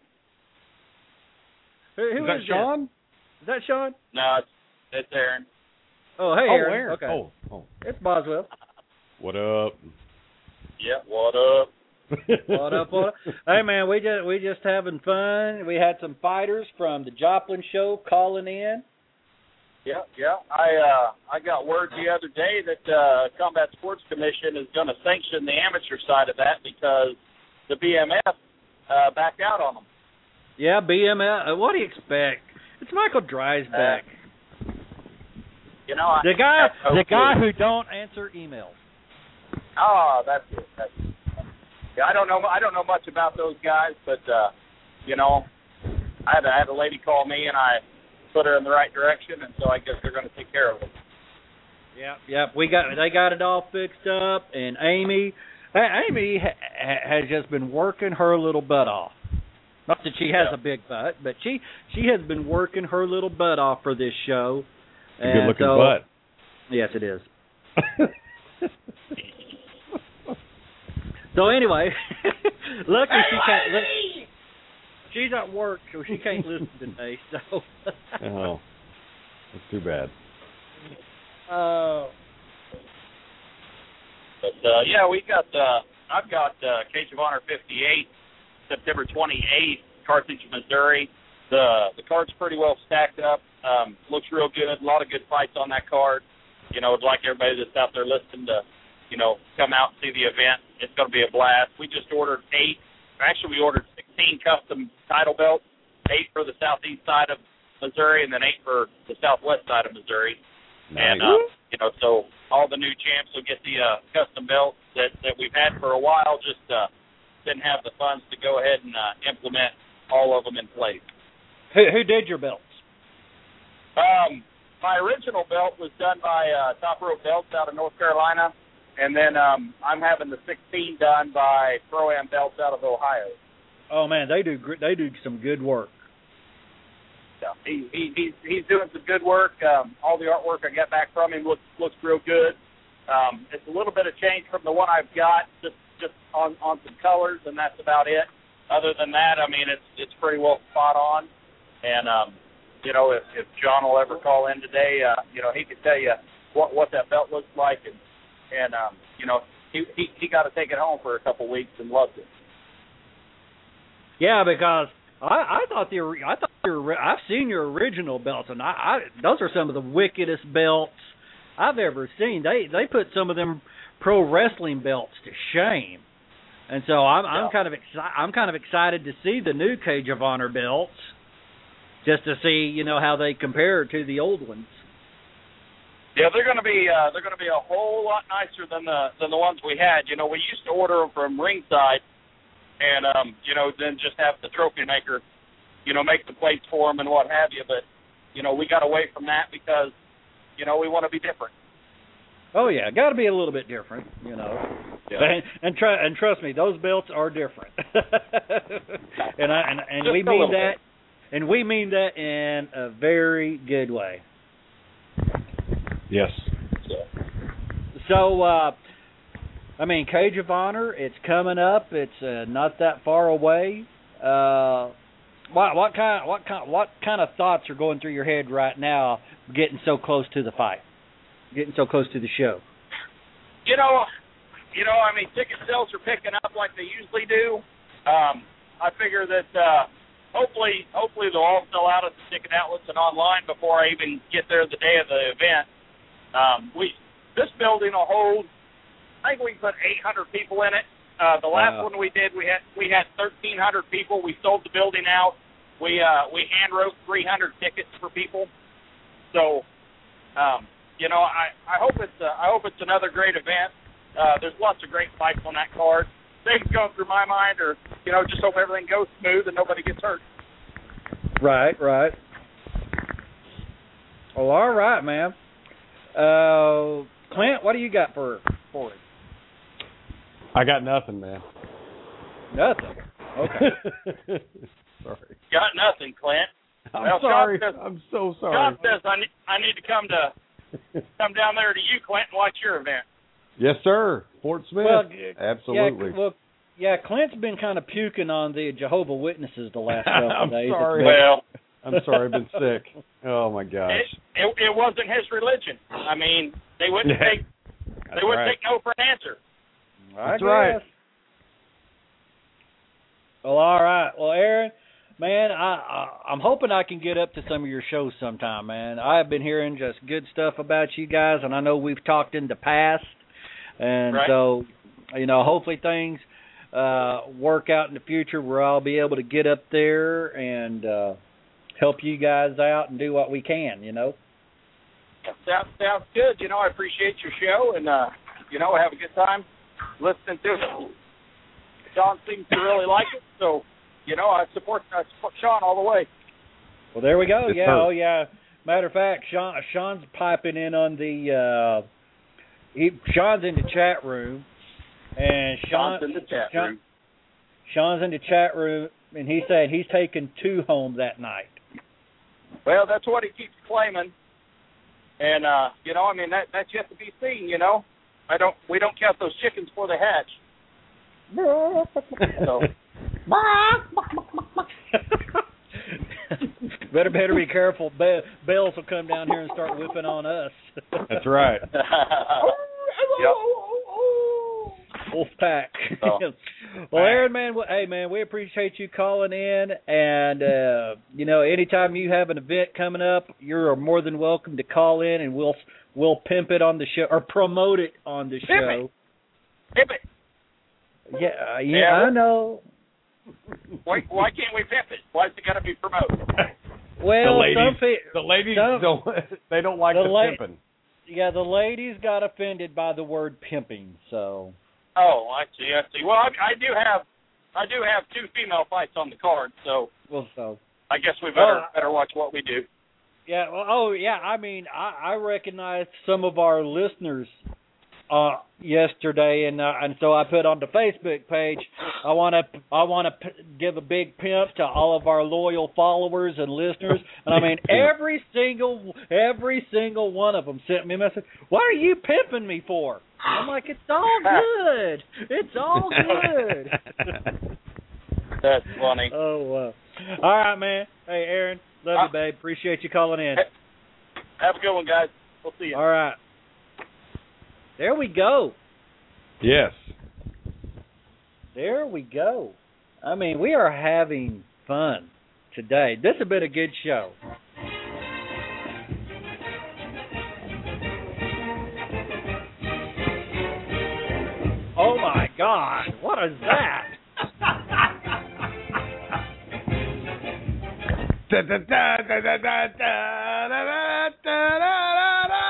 Who, who is that is Sean? This? Is that Sean? No, it's, it's Aaron. Oh, hey, oh, Aaron. Aaron. Okay. Oh, oh. It's Boswell. What up? Yeah, what up? What up, what up? Hey, man, we just we just having fun. We had some fighters from the Joplin show calling in. Yeah, yeah. I uh, I got word the other day that uh, Combat Sports Commission is going to sanction the amateur side of that because the B M F uh, backed out on them. Yeah, B M F. Uh, what do you expect? It's Michael Dreisbach. Uh, you know, I, the guy, I, the guy who don't answer emails. Oh, that's it. That's it. Yeah, I don't know. I don't know much about those guys, but uh, you know, I had, I had a lady call me, and I put her in the right direction, and so I guess they're going to take care of it. Yep, yep. We got they got it all fixed up, and Amy, Amy ha- has just been working her little butt off. Not that she has yeah. a big butt, but she she has been working her little butt off for this show. Good looking so, butt. Yes, it is. So anyway, luckily she can't. Look, she's at work, so she can't listen today. So. Oh, that's too bad. Oh. Uh, but uh, yeah, we got. Uh, I've got uh, Cage of Honor fifty-eight, September twenty-eighth, Carthage, Missouri. The the card's pretty well stacked up. Um, looks real good. A lot of good fights on that card. You know, I'd like everybody that's out there listening to, you know, come out and see the event. It's going to be a blast. We just ordered eight. Actually, we ordered sixteen custom title belts, eight for the southeast side of Missouri, and then eight for the southwest side of Missouri. Nice. And, uh, you know, so all the new champs will get the uh, custom belts that, that we've had for a while, just uh, didn't have the funds to go ahead and uh, implement all of them in place. Who, who did your belts? Um, my original belt was done by uh, Top Rope Belts out of North Carolina. And then um, I'm having the sixteen done by Pro-Am Belts out of Ohio. Oh man, they do they do some good work. Yeah, he, he he's he's doing some good work. Um, all the artwork I got back from him looks looks real good. Um, it's a little bit of change from the one I've got, just just on, on some colors, and that's about it. Other than that, I mean, it's it's pretty well spot on. And um, you know, if if John will ever call in today, uh, you know, he could tell you what what that belt looks like. And And, um, you know, he, he he got to take it home for a couple weeks and loved it. Yeah, because I, I thought the I thought your I've seen your original belts, and I, I those are some of the wickedest belts I've ever seen. They they put some of them pro wrestling belts to shame, and so I'm I'm kind of exci- I'm kind of excited to see the new Cage of Honor belts, just to see you know how they compare to the old ones. Yeah, they're going to be uh, they're going to be a whole lot nicer than the than the ones we had. You know, we used to order them from ringside, and um, you know, then just have the trophy maker, you know, make the plates for them and what have you. But you know, we got away from that because, you know, we want to be different. Oh yeah, got to be a little bit different, you know. Yeah. And and, try, and trust me, those belts are different. and I and, and we Just a mean little that, bit. and we mean that in a very good way. Yes. So, uh, I mean, Cage of Honor, it's coming up. It's uh, not that far away. Uh, what what kind what kind what kind of thoughts are going through your head right now, getting so close to the fight, getting so close to the show? You know, you know, I mean, ticket sales are picking up like they usually do. Um, I figure that uh, hopefully, hopefully they'll all sell out at the ticket outlets and online before I even get there the day of the event. Um, we this building will hold, I think we can put eight hundred people in it. Uh, the last wow. one we did, we had we had thirteen hundred people. We sold the building out. We uh, we hand wrote three hundred tickets for people. So, um, you know, I, I hope it's uh, I hope it's another great event. Uh, there's lots of great fights on that card. Things going through my mind are, you know, just hope everything goes smooth and nobody gets hurt. Right, right. Well, all right, man. Uh, Clint, what do you got for for it? I got nothing, man. Nothing. Okay. Sorry. Got nothing, Clint. I'm well, sorry. Sean says, I'm so sorry. Sean says I need, I need to come to come down there to you, Clint, and watch your event. Yes, sir. Fort Smith. Well, absolutely. Yeah, well, yeah, Clint's been kind of puking on the Jehovah's Witnesses the last couple I'm of days. sorry. Well, I'm sorry. I've been sick. Oh my gosh. It, it, it wasn't his religion. I mean, they wouldn't Yeah. take they wouldn't right. take no for an answer. I That's guess. right. Well, all right. Well, Aaron, man, I, I I'm hoping I can get up to some of your shows sometime, man. I've been hearing just good stuff about you guys, and I know we've talked in the past, and Right. so you know, hopefully things uh, work out in the future where I'll be able to get up there and uh, help you guys out and do what we can. You know. Sounds sounds good. You know, I appreciate your show, and uh, you know, have a good time listening to it. Sean seems to really like it, so you know, I support I support Sean all the way. Well, there we go. It's yeah. hurt. Oh, yeah. Matter of fact, Sean Sean's piping in on the. Uh, he, Sean's in the chat room, and Sean, Sean's in the chat Sean, room. Sean's in the chat room, and he said he's taking two home that night. Well, that's what he keeps claiming, and uh, you know, I mean, that that's yet to be seen. You know, I don't. We don't count those chickens before they hatch. So. better better be careful. Be- bells will come down here and start whipping on us. That's right. Yep. Wolf pack. Oh. Well, Aaron, man, well, hey, man, we appreciate you calling in, and uh, you know, anytime you have an event coming up, you're more than welcome to call in, and we'll we'll pimp it on the show or promote it on the show. Pimp it. Yeah, uh, yeah, Yeah. I know. Why, why can't we pimp it? Why's it got to be promoted? Well, the ladies, some pe- the ladies some- don't. They don't like the the, la- pimping. Yeah, the ladies got offended by the word pimping, so. Oh, I see. I see. Well, I, I do have, I do have two female fights on the card, so Well, so. I guess we better Well, better watch what we do. Yeah. Well, oh, yeah. I mean, I, I recognized some of our listeners uh, yesterday, and uh, and so I put on the Facebook page. I want to I want to p- give a big pimp to all of our loyal followers and listeners. And I mean, every single every single one of them sent me a message. What are you pimping me for? I'm like, it's all good. It's all good. That's funny. Oh, wow. All right, man. Hey, Aaron, love Uh, you, babe. Appreciate you calling in. Have a good one, guys. We'll see you. All right. There we go. Yes. There we go. I mean, we are having fun today. This has been a good show. Oh, my God. What is that? Da, da, da, da, da, da, da, da, da, da, da.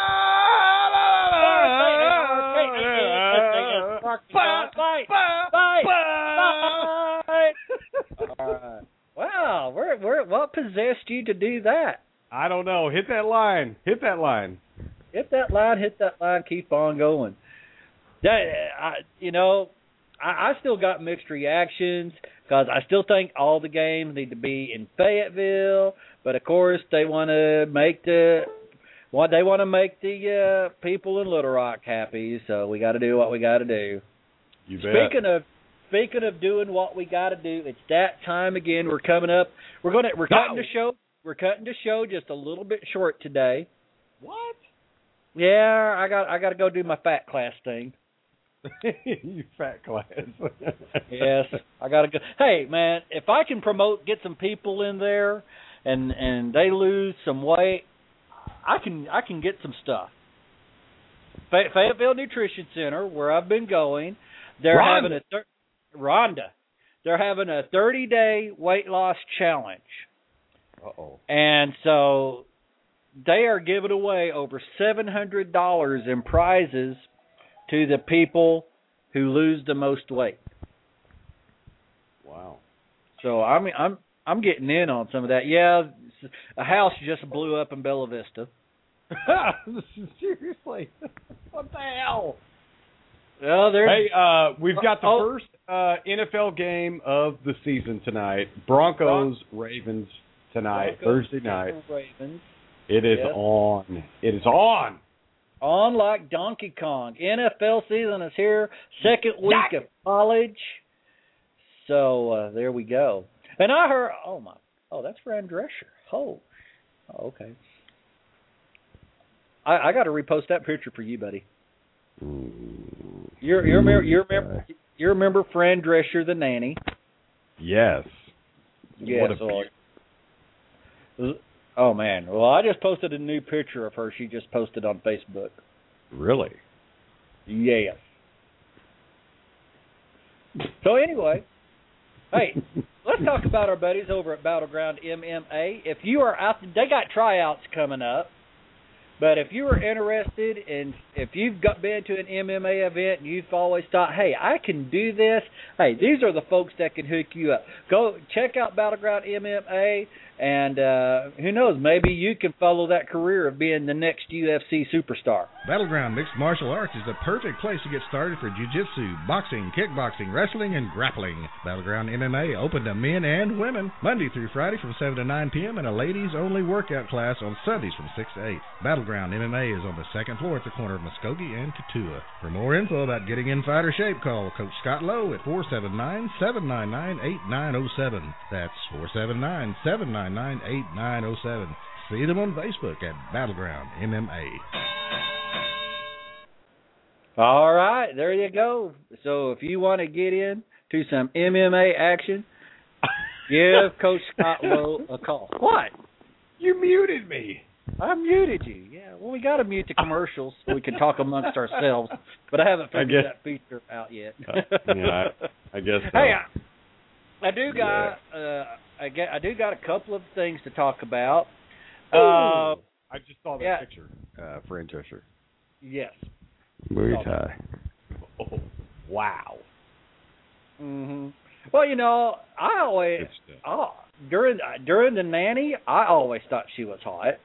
Fight! Fight! Fight! All right. Wow, where, where, what possessed you to do that? I don't know. Hit that line. Hit that line. Hit that line, hit that line, keep on going. That, I, you know, I, I still got mixed reactions because I still think all the games need to be in Fayetteville, but of course they want to make the well, they want to make the uh, people in Little Rock happy, so we got to do what we got to do. You bet. Speaking of speaking of doing what we got to do, it's that time again. We're coming up. We're gonna we're cutting No. the show. We're cutting the show just a little bit short today. What? Yeah, I got I got to go do my fat class thing. You fat class. Yes, I gotta go. Hey, man, if I can promote, get some people in there, and and they lose some weight, I can I can get some stuff. Fay- Fayetteville Nutrition Center, where I've been going, they're Rhonda. having a thir- Rhonda. They're having a thirty-day weight loss challenge. Uh-oh. And so they are giving away over seven hundred dollars in prizes to the people who lose the most weight. Wow. So I'm I'm I'm getting in on some of that. Yeah, a house just blew up in Bella Vista. Seriously. What the hell? Well, there's Hey, uh, we've got the Oh. first uh, N F L game of the season tonight. Broncos, Ravens tonight, Broncos, Thursday night. Ravens. It is Yes. on. It is on. On like Donkey Kong. N F L season is here. Second week of college. So uh, there we go. And I heard, oh my, oh that's Fran Drescher. Oh, oh okay. I, I got to repost that picture for you, buddy. You you remember you remember you remember Fran Drescher, the nanny? Yes. Yes. What a well, oh man. Well, I just posted a new picture of her. She just posted on Facebook. Really? Yes. So anyway, hey, let's talk about our buddies over at Battleground M M A. If you are out, they got tryouts coming up. But if you are interested in, if you've got been to an M M A event and you've always thought, hey, I can do this, hey, these are the folks that can hook you up. Go check out Battleground M M A, and uh, who knows, maybe you can follow that career of being the next U F C superstar. Battleground Mixed Martial Arts is the perfect place to get started for jiu-jitsu, boxing, kickboxing, wrestling, and grappling. Battleground M M A open to men and women Monday through Friday from seven to nine p.m. and a ladies-only workout class on Sundays from six to eight. Battleground M M A is on the second floor at the corner of Muskogee and Katua. For more info about getting in fighter shape, call Coach Scott Lowe at four seven nine, seven nine nine, eight nine zero seven. That's four seven nine, seven nine nine, eight nine zero seven. See them on Facebook at Battleground M M A. All right, there you go. So if you want to get in to some M M A action, give Coach Scott Lowe a call. What? You muted me. I muted you. Yeah, well, we got to mute the commercials so we can talk amongst ourselves. But I haven't figured guess- that feature out yet. Uh, yeah, I, I guess so. Hey, I, I do got uh, I get I do got a couple of things to talk about. Uh, I just saw that yeah. picture. Uh, Fran Drescher. Yes. Muay Oh. Thai. Oh, wow. hmm Well, you know, I always Good stuff. oh, during during the nanny, I always thought she was hot.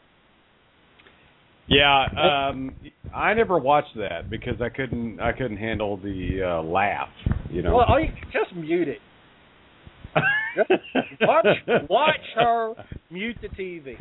Yeah, um, I never watched that because I couldn't. I couldn't handle the uh, laugh. You know. Well, oh, you just mute it. Just watch watch her mute the T V.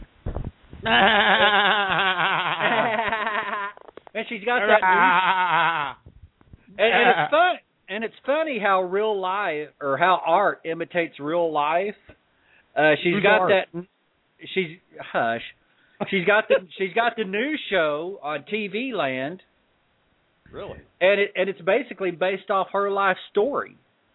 And she's got that new, and, and it's fun and it's funny how real life or how art imitates real life. Uh, she's Who's got Art? that she's hush. She's got the she's got the news show on T V Land. Really? And it and it's basically based off her life story.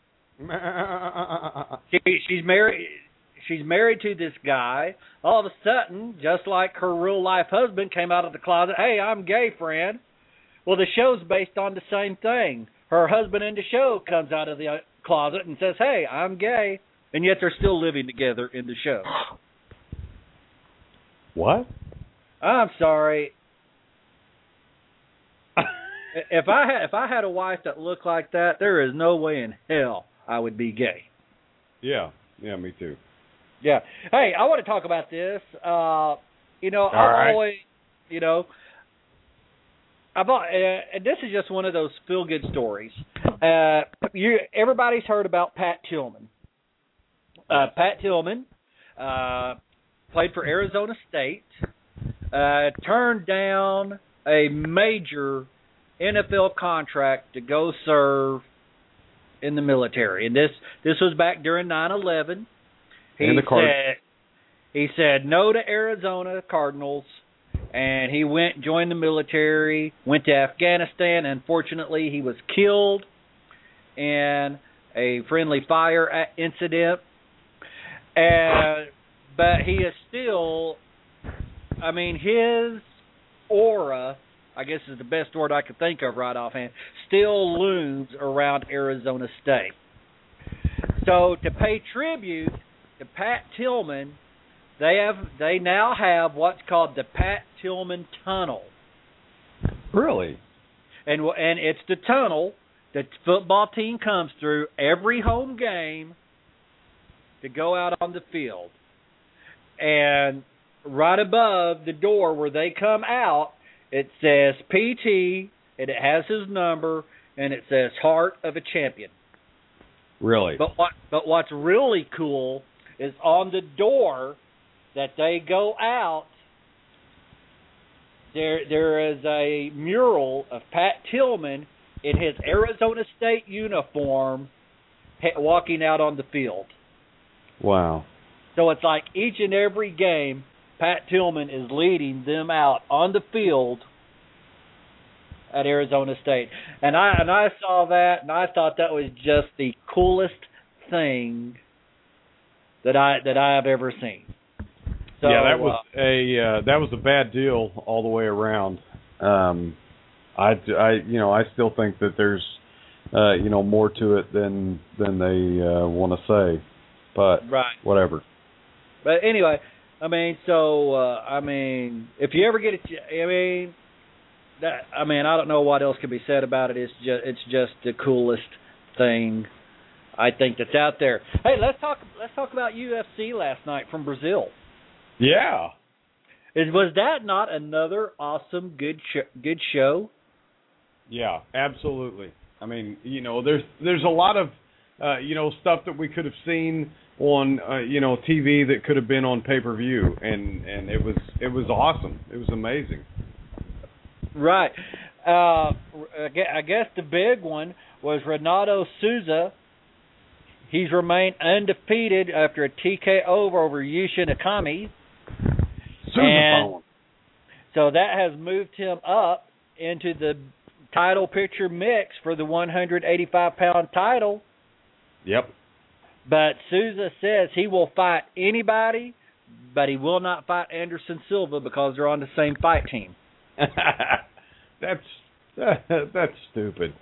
She, she's married. She's married to this guy. All of a sudden, just like her real life husband came out of the closet, hey, I'm gay, friend. Well, the show's based on the same thing. Her husband in the show comes out of the uh, closet and says, hey, I'm gay, and yet they're still living together in the show. What? I'm sorry. If I had if I had a wife that looked like that, there is no way in hell I would be gay. Yeah. Yeah. Me too. Yeah. Hey, I want to talk about this. Uh, you know, I've right. always, you know, I've al- uh, and this is just one of those feel good stories. Uh, you everybody's heard about Pat Tillman. Uh, Pat Tillman uh, played for Arizona State. Uh, turned down a major N F L contract to go serve in the military, and this this was back during nine eleven. He And the Card- said he said no to Arizona Cardinals, and he went and joined the military, went to Afghanistan. Unfortunately, he was killed in a friendly fire incident. And but he is still, I mean, his aura, I guess is the best word I could think of right offhand, still looms around Arizona State. So to pay tribute to Pat Tillman, they have they now have what's called the Pat Tillman Tunnel. Really? And and it's the tunnel that the football team comes through every home game to go out on the field. And right above the door where they come out, it says P T, and it has his number, and it says Heart of a Champion. Really? But what but what's really cool is on the door that they go out, there there is a mural of Pat Tillman in his Arizona State uniform walking out on the field. Wow. So it's like each and every game, Pat Tillman is leading them out on the field at Arizona State. And I and I saw that, and I thought that was just the coolest thing that I that I have ever seen. So, yeah, that was uh, a uh, that was a bad deal all the way around. Um, I, I you know I still think that there's uh, you know more to it than than they uh, want to say, but right. whatever. But anyway, I mean, so uh, I mean, if you ever get it, I mean, that I mean, I don't know what else can be said about it. It's just it's just the coolest thing I think that's out there. Hey, let's talk let's talk about U F C last night from Brazil. Yeah. Is, was that not another awesome, good, sh- good show? Yeah, absolutely. I mean, you know, there's there's a lot of, uh, you know, stuff that we could have seen on, uh, you know, T V that could have been on pay-per-view, and, and it was it was awesome. It was amazing. Right. Uh, I guess the big one was Renato Souza. He's remained undefeated after a T K O over Yushin Akami. And so that has moved him up into the title picture mix for the one eighty-five pound title. Yep. But Souza says he will fight anybody, but he will not fight Anderson Silva because they're on the same fight team. that's that's stupid.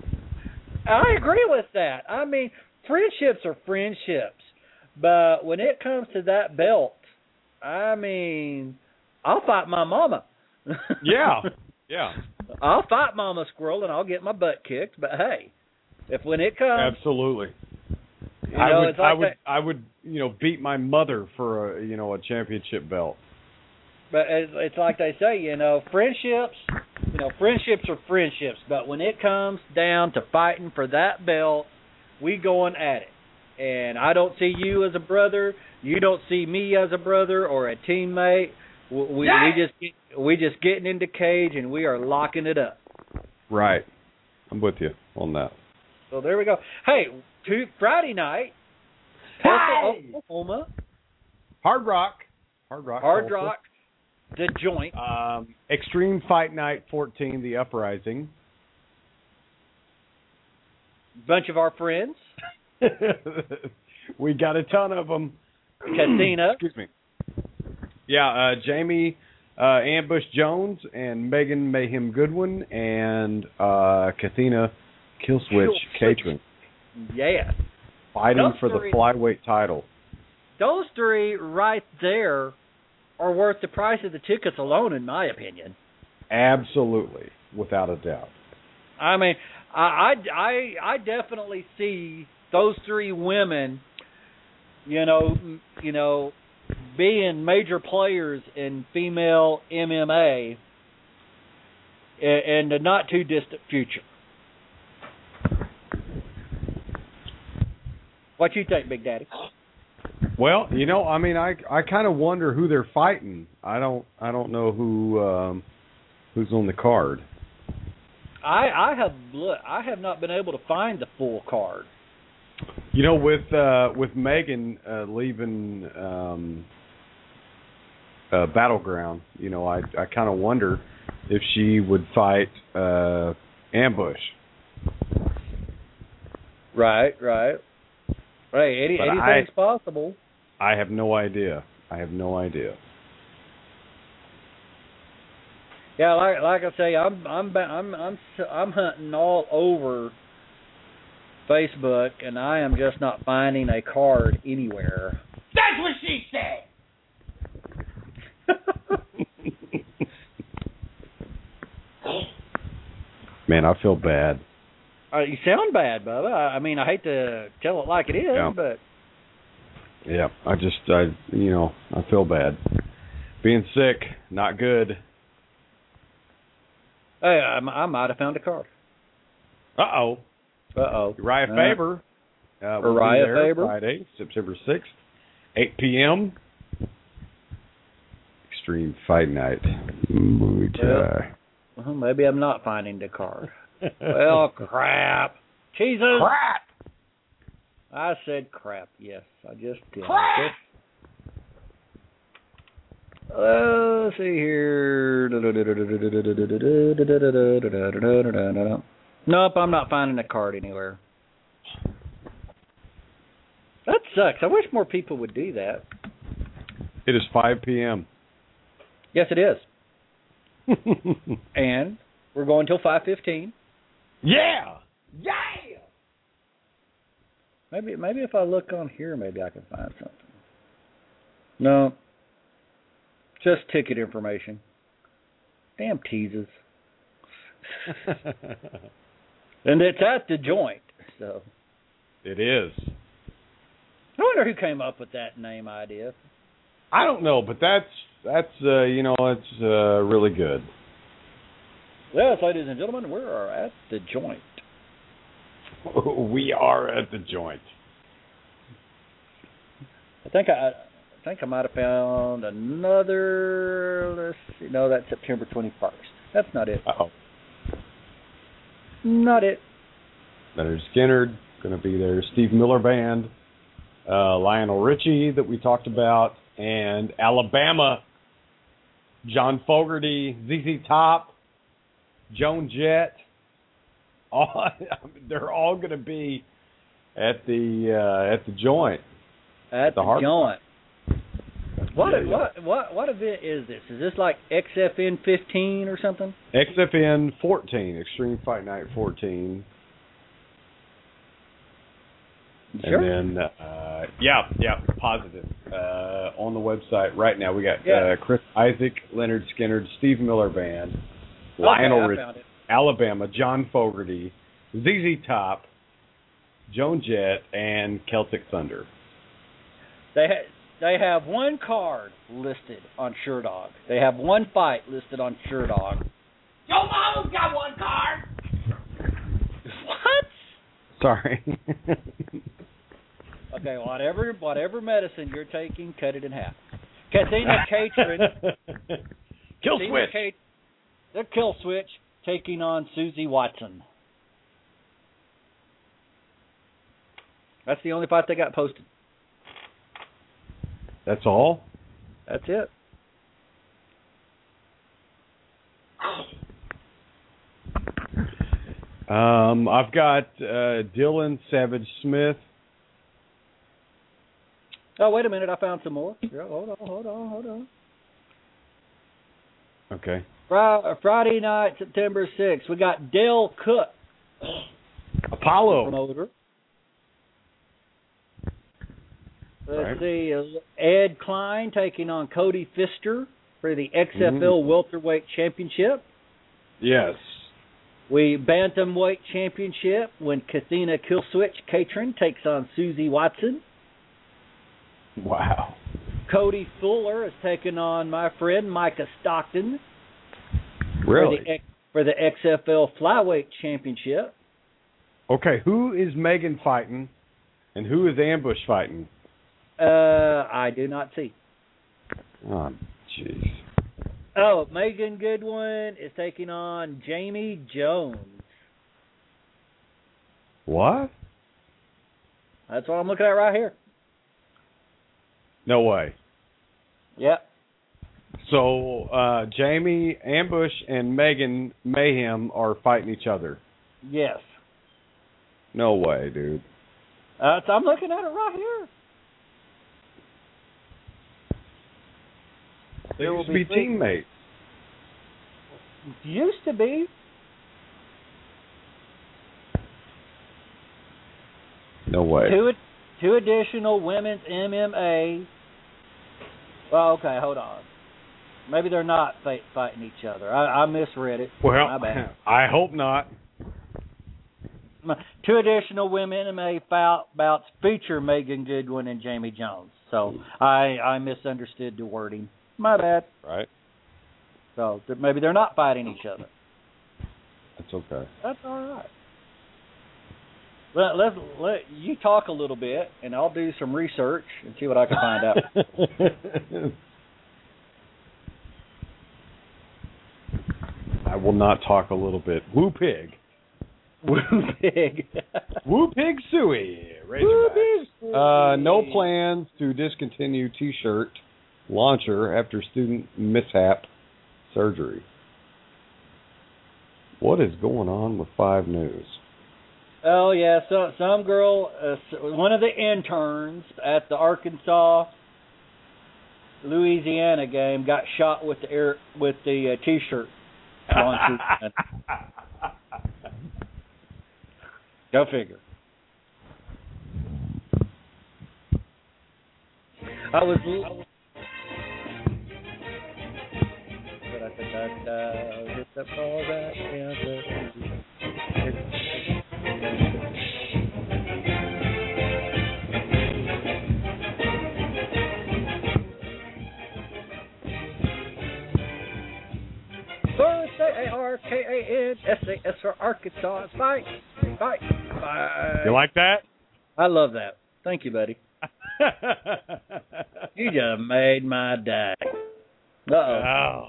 I agree with that. I mean, friendships are friendships, but when it comes to that belt, I mean, I'll fight my mama. Yeah, yeah. I'll fight Mama Squirrel and I'll get my butt kicked. But hey, if when it comes, absolutely. You I know, would, it's like I would, that, I would, you know, beat my mother for a, you know, a championship belt. But it's, it's like they say, you know, friendships, you know, friendships are friendships. But when it comes down to fighting for that belt, we going at it. And I don't see you as a brother. You don't see me as a brother or a teammate. We we, Yeah. we just get, we just getting in the cage and we are locking it up. Right. I'm with you on that. So there we go. Hey, to Friday night, Tulsa, Oklahoma. Hard Rock. Hard Rock. Hard Tulsa. Rock. The Joint. Um, Extreme Fight Night fourteen, The Uprising. Bunch of our friends. We got a ton of them. Katina. Excuse me. Yeah, uh, Jamie uh, Ambush Jones and Megan Mayhem Goodwin and uh, Katina Killswitch Killswitch. Catering. Yeah. Fighting Those for the three- flyweight title. Those three right there are worth the price of the tickets alone, in my opinion. Absolutely, without a doubt. I mean, I, I, I, I definitely see those three women, you know, m- you know, being major players in female M M A i- in the not too distant future. What you think, Big Daddy? Well, you know, I mean, I I kind of wonder who they're fighting. I don't I don't know who um, who's on the card. I, I have look, I have not been able to find the full card. You know, with uh, with Megan uh, leaving um, uh, Battleground. You know, I I kind of wonder if she would fight uh, Ambush. Right, right. Right, any, anything's I, possible. I have no idea. I have no idea. Yeah, like like I say, I'm I'm I'm I'm I'm hunting all over Facebook, and I am just not finding a card anywhere. That's what she said. Man, I feel bad. Uh, you sound bad, Bubba. I, I mean, I hate to tell it like it is, yeah. but yeah, I just I you know I feel bad. Being sick, not good. Hey, I, I might have found a card. Uh oh. Uh oh. Uriah Faber. Uh, we'll Uriah be there Faber. Friday, September sixth, eight p.m. Extreme Fight Night. Muay Thai. Well, maybe I'm not finding the card. Well, crap. Jesus. Crap. I said crap. Yes, I just did. Crap. Uh, let's see here. Nope, I'm not finding a card anywhere. That sucks. I wish more people would do that. It is five p.m. Yes, it is. And we're going till five fifteen. Yeah. Yeah. Maybe maybe if I look on here, maybe I can find something. No. Just ticket information. Damn teases. And it's at the joint, so. It is. I wonder who came up with that name idea. I don't know, but that's that's uh, you know it's uh, really good. Yes, ladies and gentlemen, we are at the joint. We are at the joint. I think I, I think I might have found another. Let's see. No, that's September twenty-first. That's not it. Uh-oh. Not it. Leonard Skinner going to be there. Steve Miller Band, uh, Lionel Richie that we talked about, and Alabama. John Fogerty, Z Z Top, Joan Jett. All they're all going to be at the uh, at the joint. At the, the joint. What, yeah, what yeah. what what event is this? Is this like X F N fifteen or something? X F N fourteen, Extreme Fight Night fourteen. Sure. And then, uh, yeah, yeah, positive. Uh, on the website right now, we got yeah. uh, Chris Isaac, Leonard Skinner, Steve Miller Band, okay, Lionel I Rich, found it. Alabama, John Fogerty, Z Z Top, Joan Jett, and Celtic Thunder. They ha- they have one card listed on SureDog. They have one fight listed on SureDog. Your mama's got one card. What? Sorry. Okay, whatever whatever medicine you're taking, cut it in half. Katina Catron. Kill Katina switch. Cat- the Kill Switch taking on Susie Watson. That's the only fight they got posted. That's all? That's it. Um, I've got uh, Dylan Savage Smith. Oh, wait a minute. I found some more. Hold on, hold on, hold on. Okay. Friday night, September sixth, we got Dale Cook. Apollo. Promoter. Let's Right. see. uh, Ed Klein taking on Cody Pfister for the X F L Mm. Welterweight Championship. Yes. We Bantamweight Championship when Kathina Killswitch Catron takes on Susie Watson. Wow. Cody Fuller is taking on my friend Micah Stockton. Really? For the, X, for the X F L Flyweight Championship. Okay, who is Megan fighting and who is Ambush fighting? Uh, I do not see. Oh, jeez. Oh, Megan Goodwin is taking on Jamie Jones. What? That's what I'm looking at right here. No way. Yep. So uh, Jamie Ambush and Megan Mayhem are fighting each other. Yes. No way, dude. Uh, so I'm looking at it right here. They used to be teammates. Used to be. No way. Two, two additional women's M M A. Well, okay, hold on. Maybe they're not fight, fighting each other. I, I misread it. Well, My bad. I hope not. Two additional women M M A bouts feature Megan Goodwin and Jamie Jones. So I, I misunderstood the wording. My bad. Right. So maybe they're not fighting each other. That's okay. That's all right. Let, let, let you talk a little bit, and I'll do some research and see what I can find out. I will not talk a little bit. Woo pig. Woo pig. Woo pig suey. Razorbacks. Uh, no plans to discontinue T-shirt launcher after student mishap surgery. What is going on with Five News? Oh yeah, so some girl, uh, one of the interns at the Arkansas Louisiana game, got shot with the air with the uh, T-shirt. Go figure. I was. Hit the ball back A R K A N S A S for Arkansas. Fight, fight, fight. You like that? I love that. Thank you, buddy. You just made my day. Uh-oh. Oh.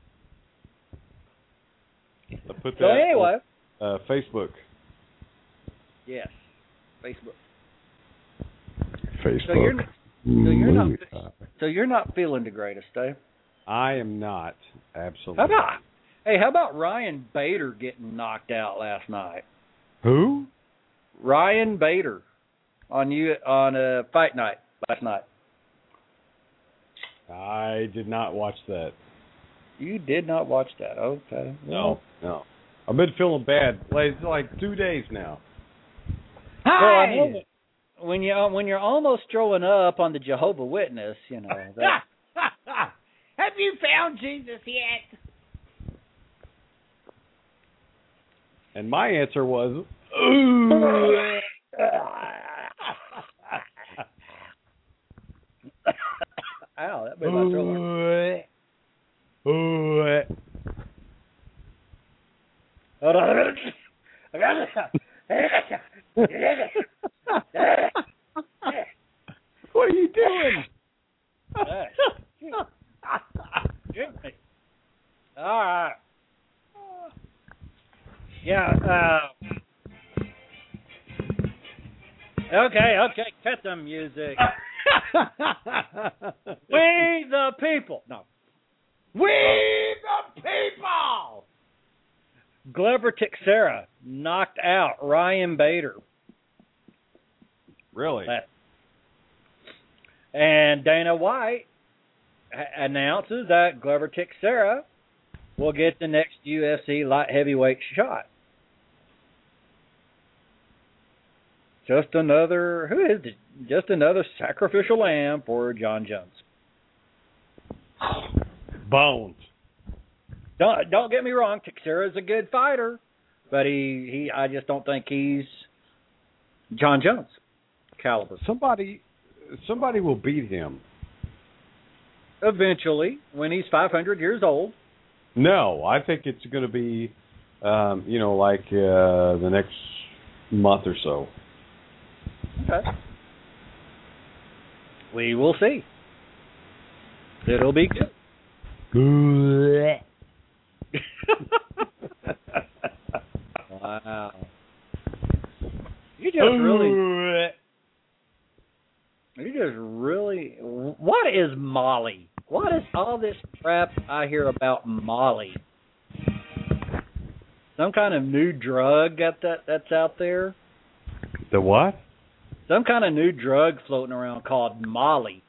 I put that So anyway. on, uh, Facebook. Yes, Facebook. Facebook. So you're, so you're not. So you're not feeling the greatest, eh? I am not. Absolutely. How about? Hey, how about Ryan Bader getting knocked out last night? Who? Ryan Bader on you on a fight night last night. I did not watch that. You did not watch that? Okay. No, no. I've been feeling bad. Like it's like two days now. Hi. Well, I know that when you when you're almost throwing up on the Jehovah Witness, you know. That... Have you found Jesus yet? And my answer was, ooh. Ow, that made my throat hurt. Ooh. Hold on. I got it. What are you doing? All right. Yeah. Uh, okay. Okay. Cut the music. We the people. No. We the people. Glover Teixeira knocked out Ryan Bader. Really? And Dana White ha- announces that Glover Teixeira will get the next U F C light heavyweight shot. Just another, who is it? Just another sacrificial lamb for John Jones. Bones. Don't don't get me wrong, Teixeira is a good fighter, but he, he I just don't think he's John Jones caliber. Somebody somebody will beat him. Eventually, when he's five hundred years old. No, I think it's going to be, um, you know, like uh, the next month or so. Okay. We will see. It'll be good. Wow. You just really... You just really... What is Molly? what is all this crap I hear about Molly? Some kind of new drug got that that's out there? The what? Some kind of new drug floating around called Molly.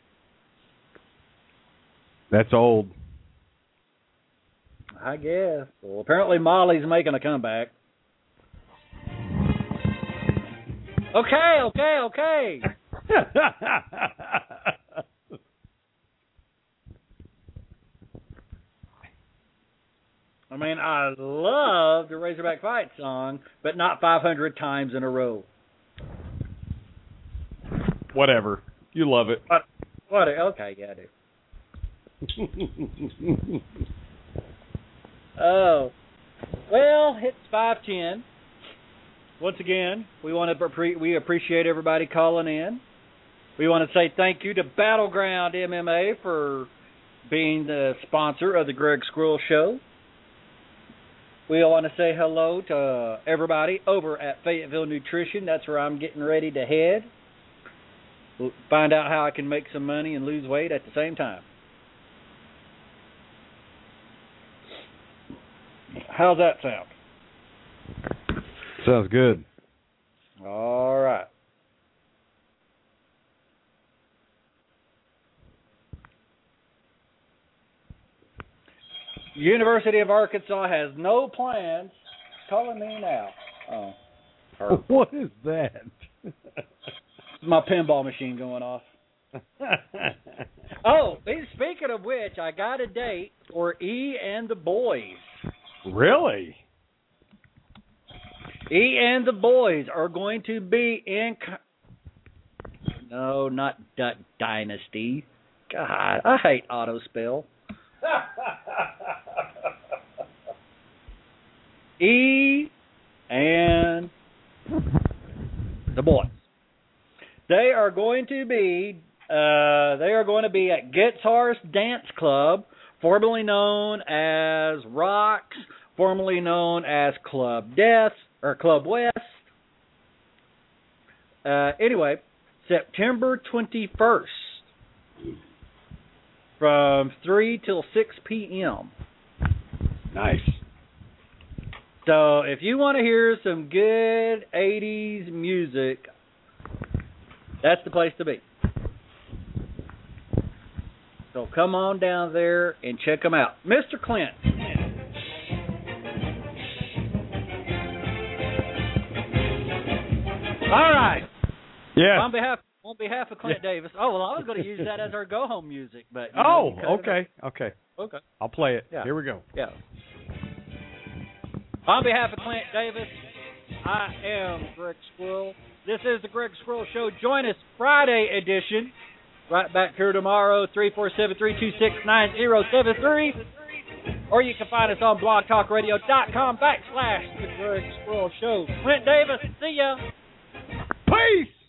That's old. I guess. Well, apparently Molly's making a comeback. Okay, okay, okay. I mean, I love the Razorback Fight song, but not five hundred times in a row. Whatever. You love it. What? What? Okay, yeah, I do. Oh. Well, it's five ten. Once again, we want to pre- we appreciate everybody calling in. We want to say thank you to Battleground M M A for being the sponsor of the Greg Squirrel Show. We want to say hello to everybody over at Fayetteville Nutrition. That's where I'm getting ready to head. We'll find out how I can make some money and lose weight at the same time. How's that sound? Sounds good. All right. University of Arkansas has no plans. Calling me now. Oh. What is that? My pinball machine going off. Oh, speaking of which, I got a date for E and the Boys. Really? E and the Boys are going to be in... No, not Duck Dynasty. God, I hate autospell. E and the Boys. They are going to be uh, they are going to be at Guitar's Dance Club, formerly known as Rocks, formerly known as Club Death or Club West. Uh, anyway, September twenty-first from three till six p.m. Nice. So if you want to hear some good eighties music, that's the place to be. So come on down there and check them out. Mister Clint. All right. Yeah. On behalf on behalf of Clint yeah. Davis. Oh, well, I was going to use that as our go-home music. but Oh, know, okay. Okay. Okay. I'll play it. Yeah. Here we go. Yeah. On behalf of Clint Davis, I am Greg Squirrel. This is the Greg Squirrel Show. Join us Friday edition. Right back here tomorrow, three four seven, three two six, nine zero seven three. Or you can find us on blogtalkradio.com backslash the Greg Squirrel Show. Clint Davis, see ya. Peace.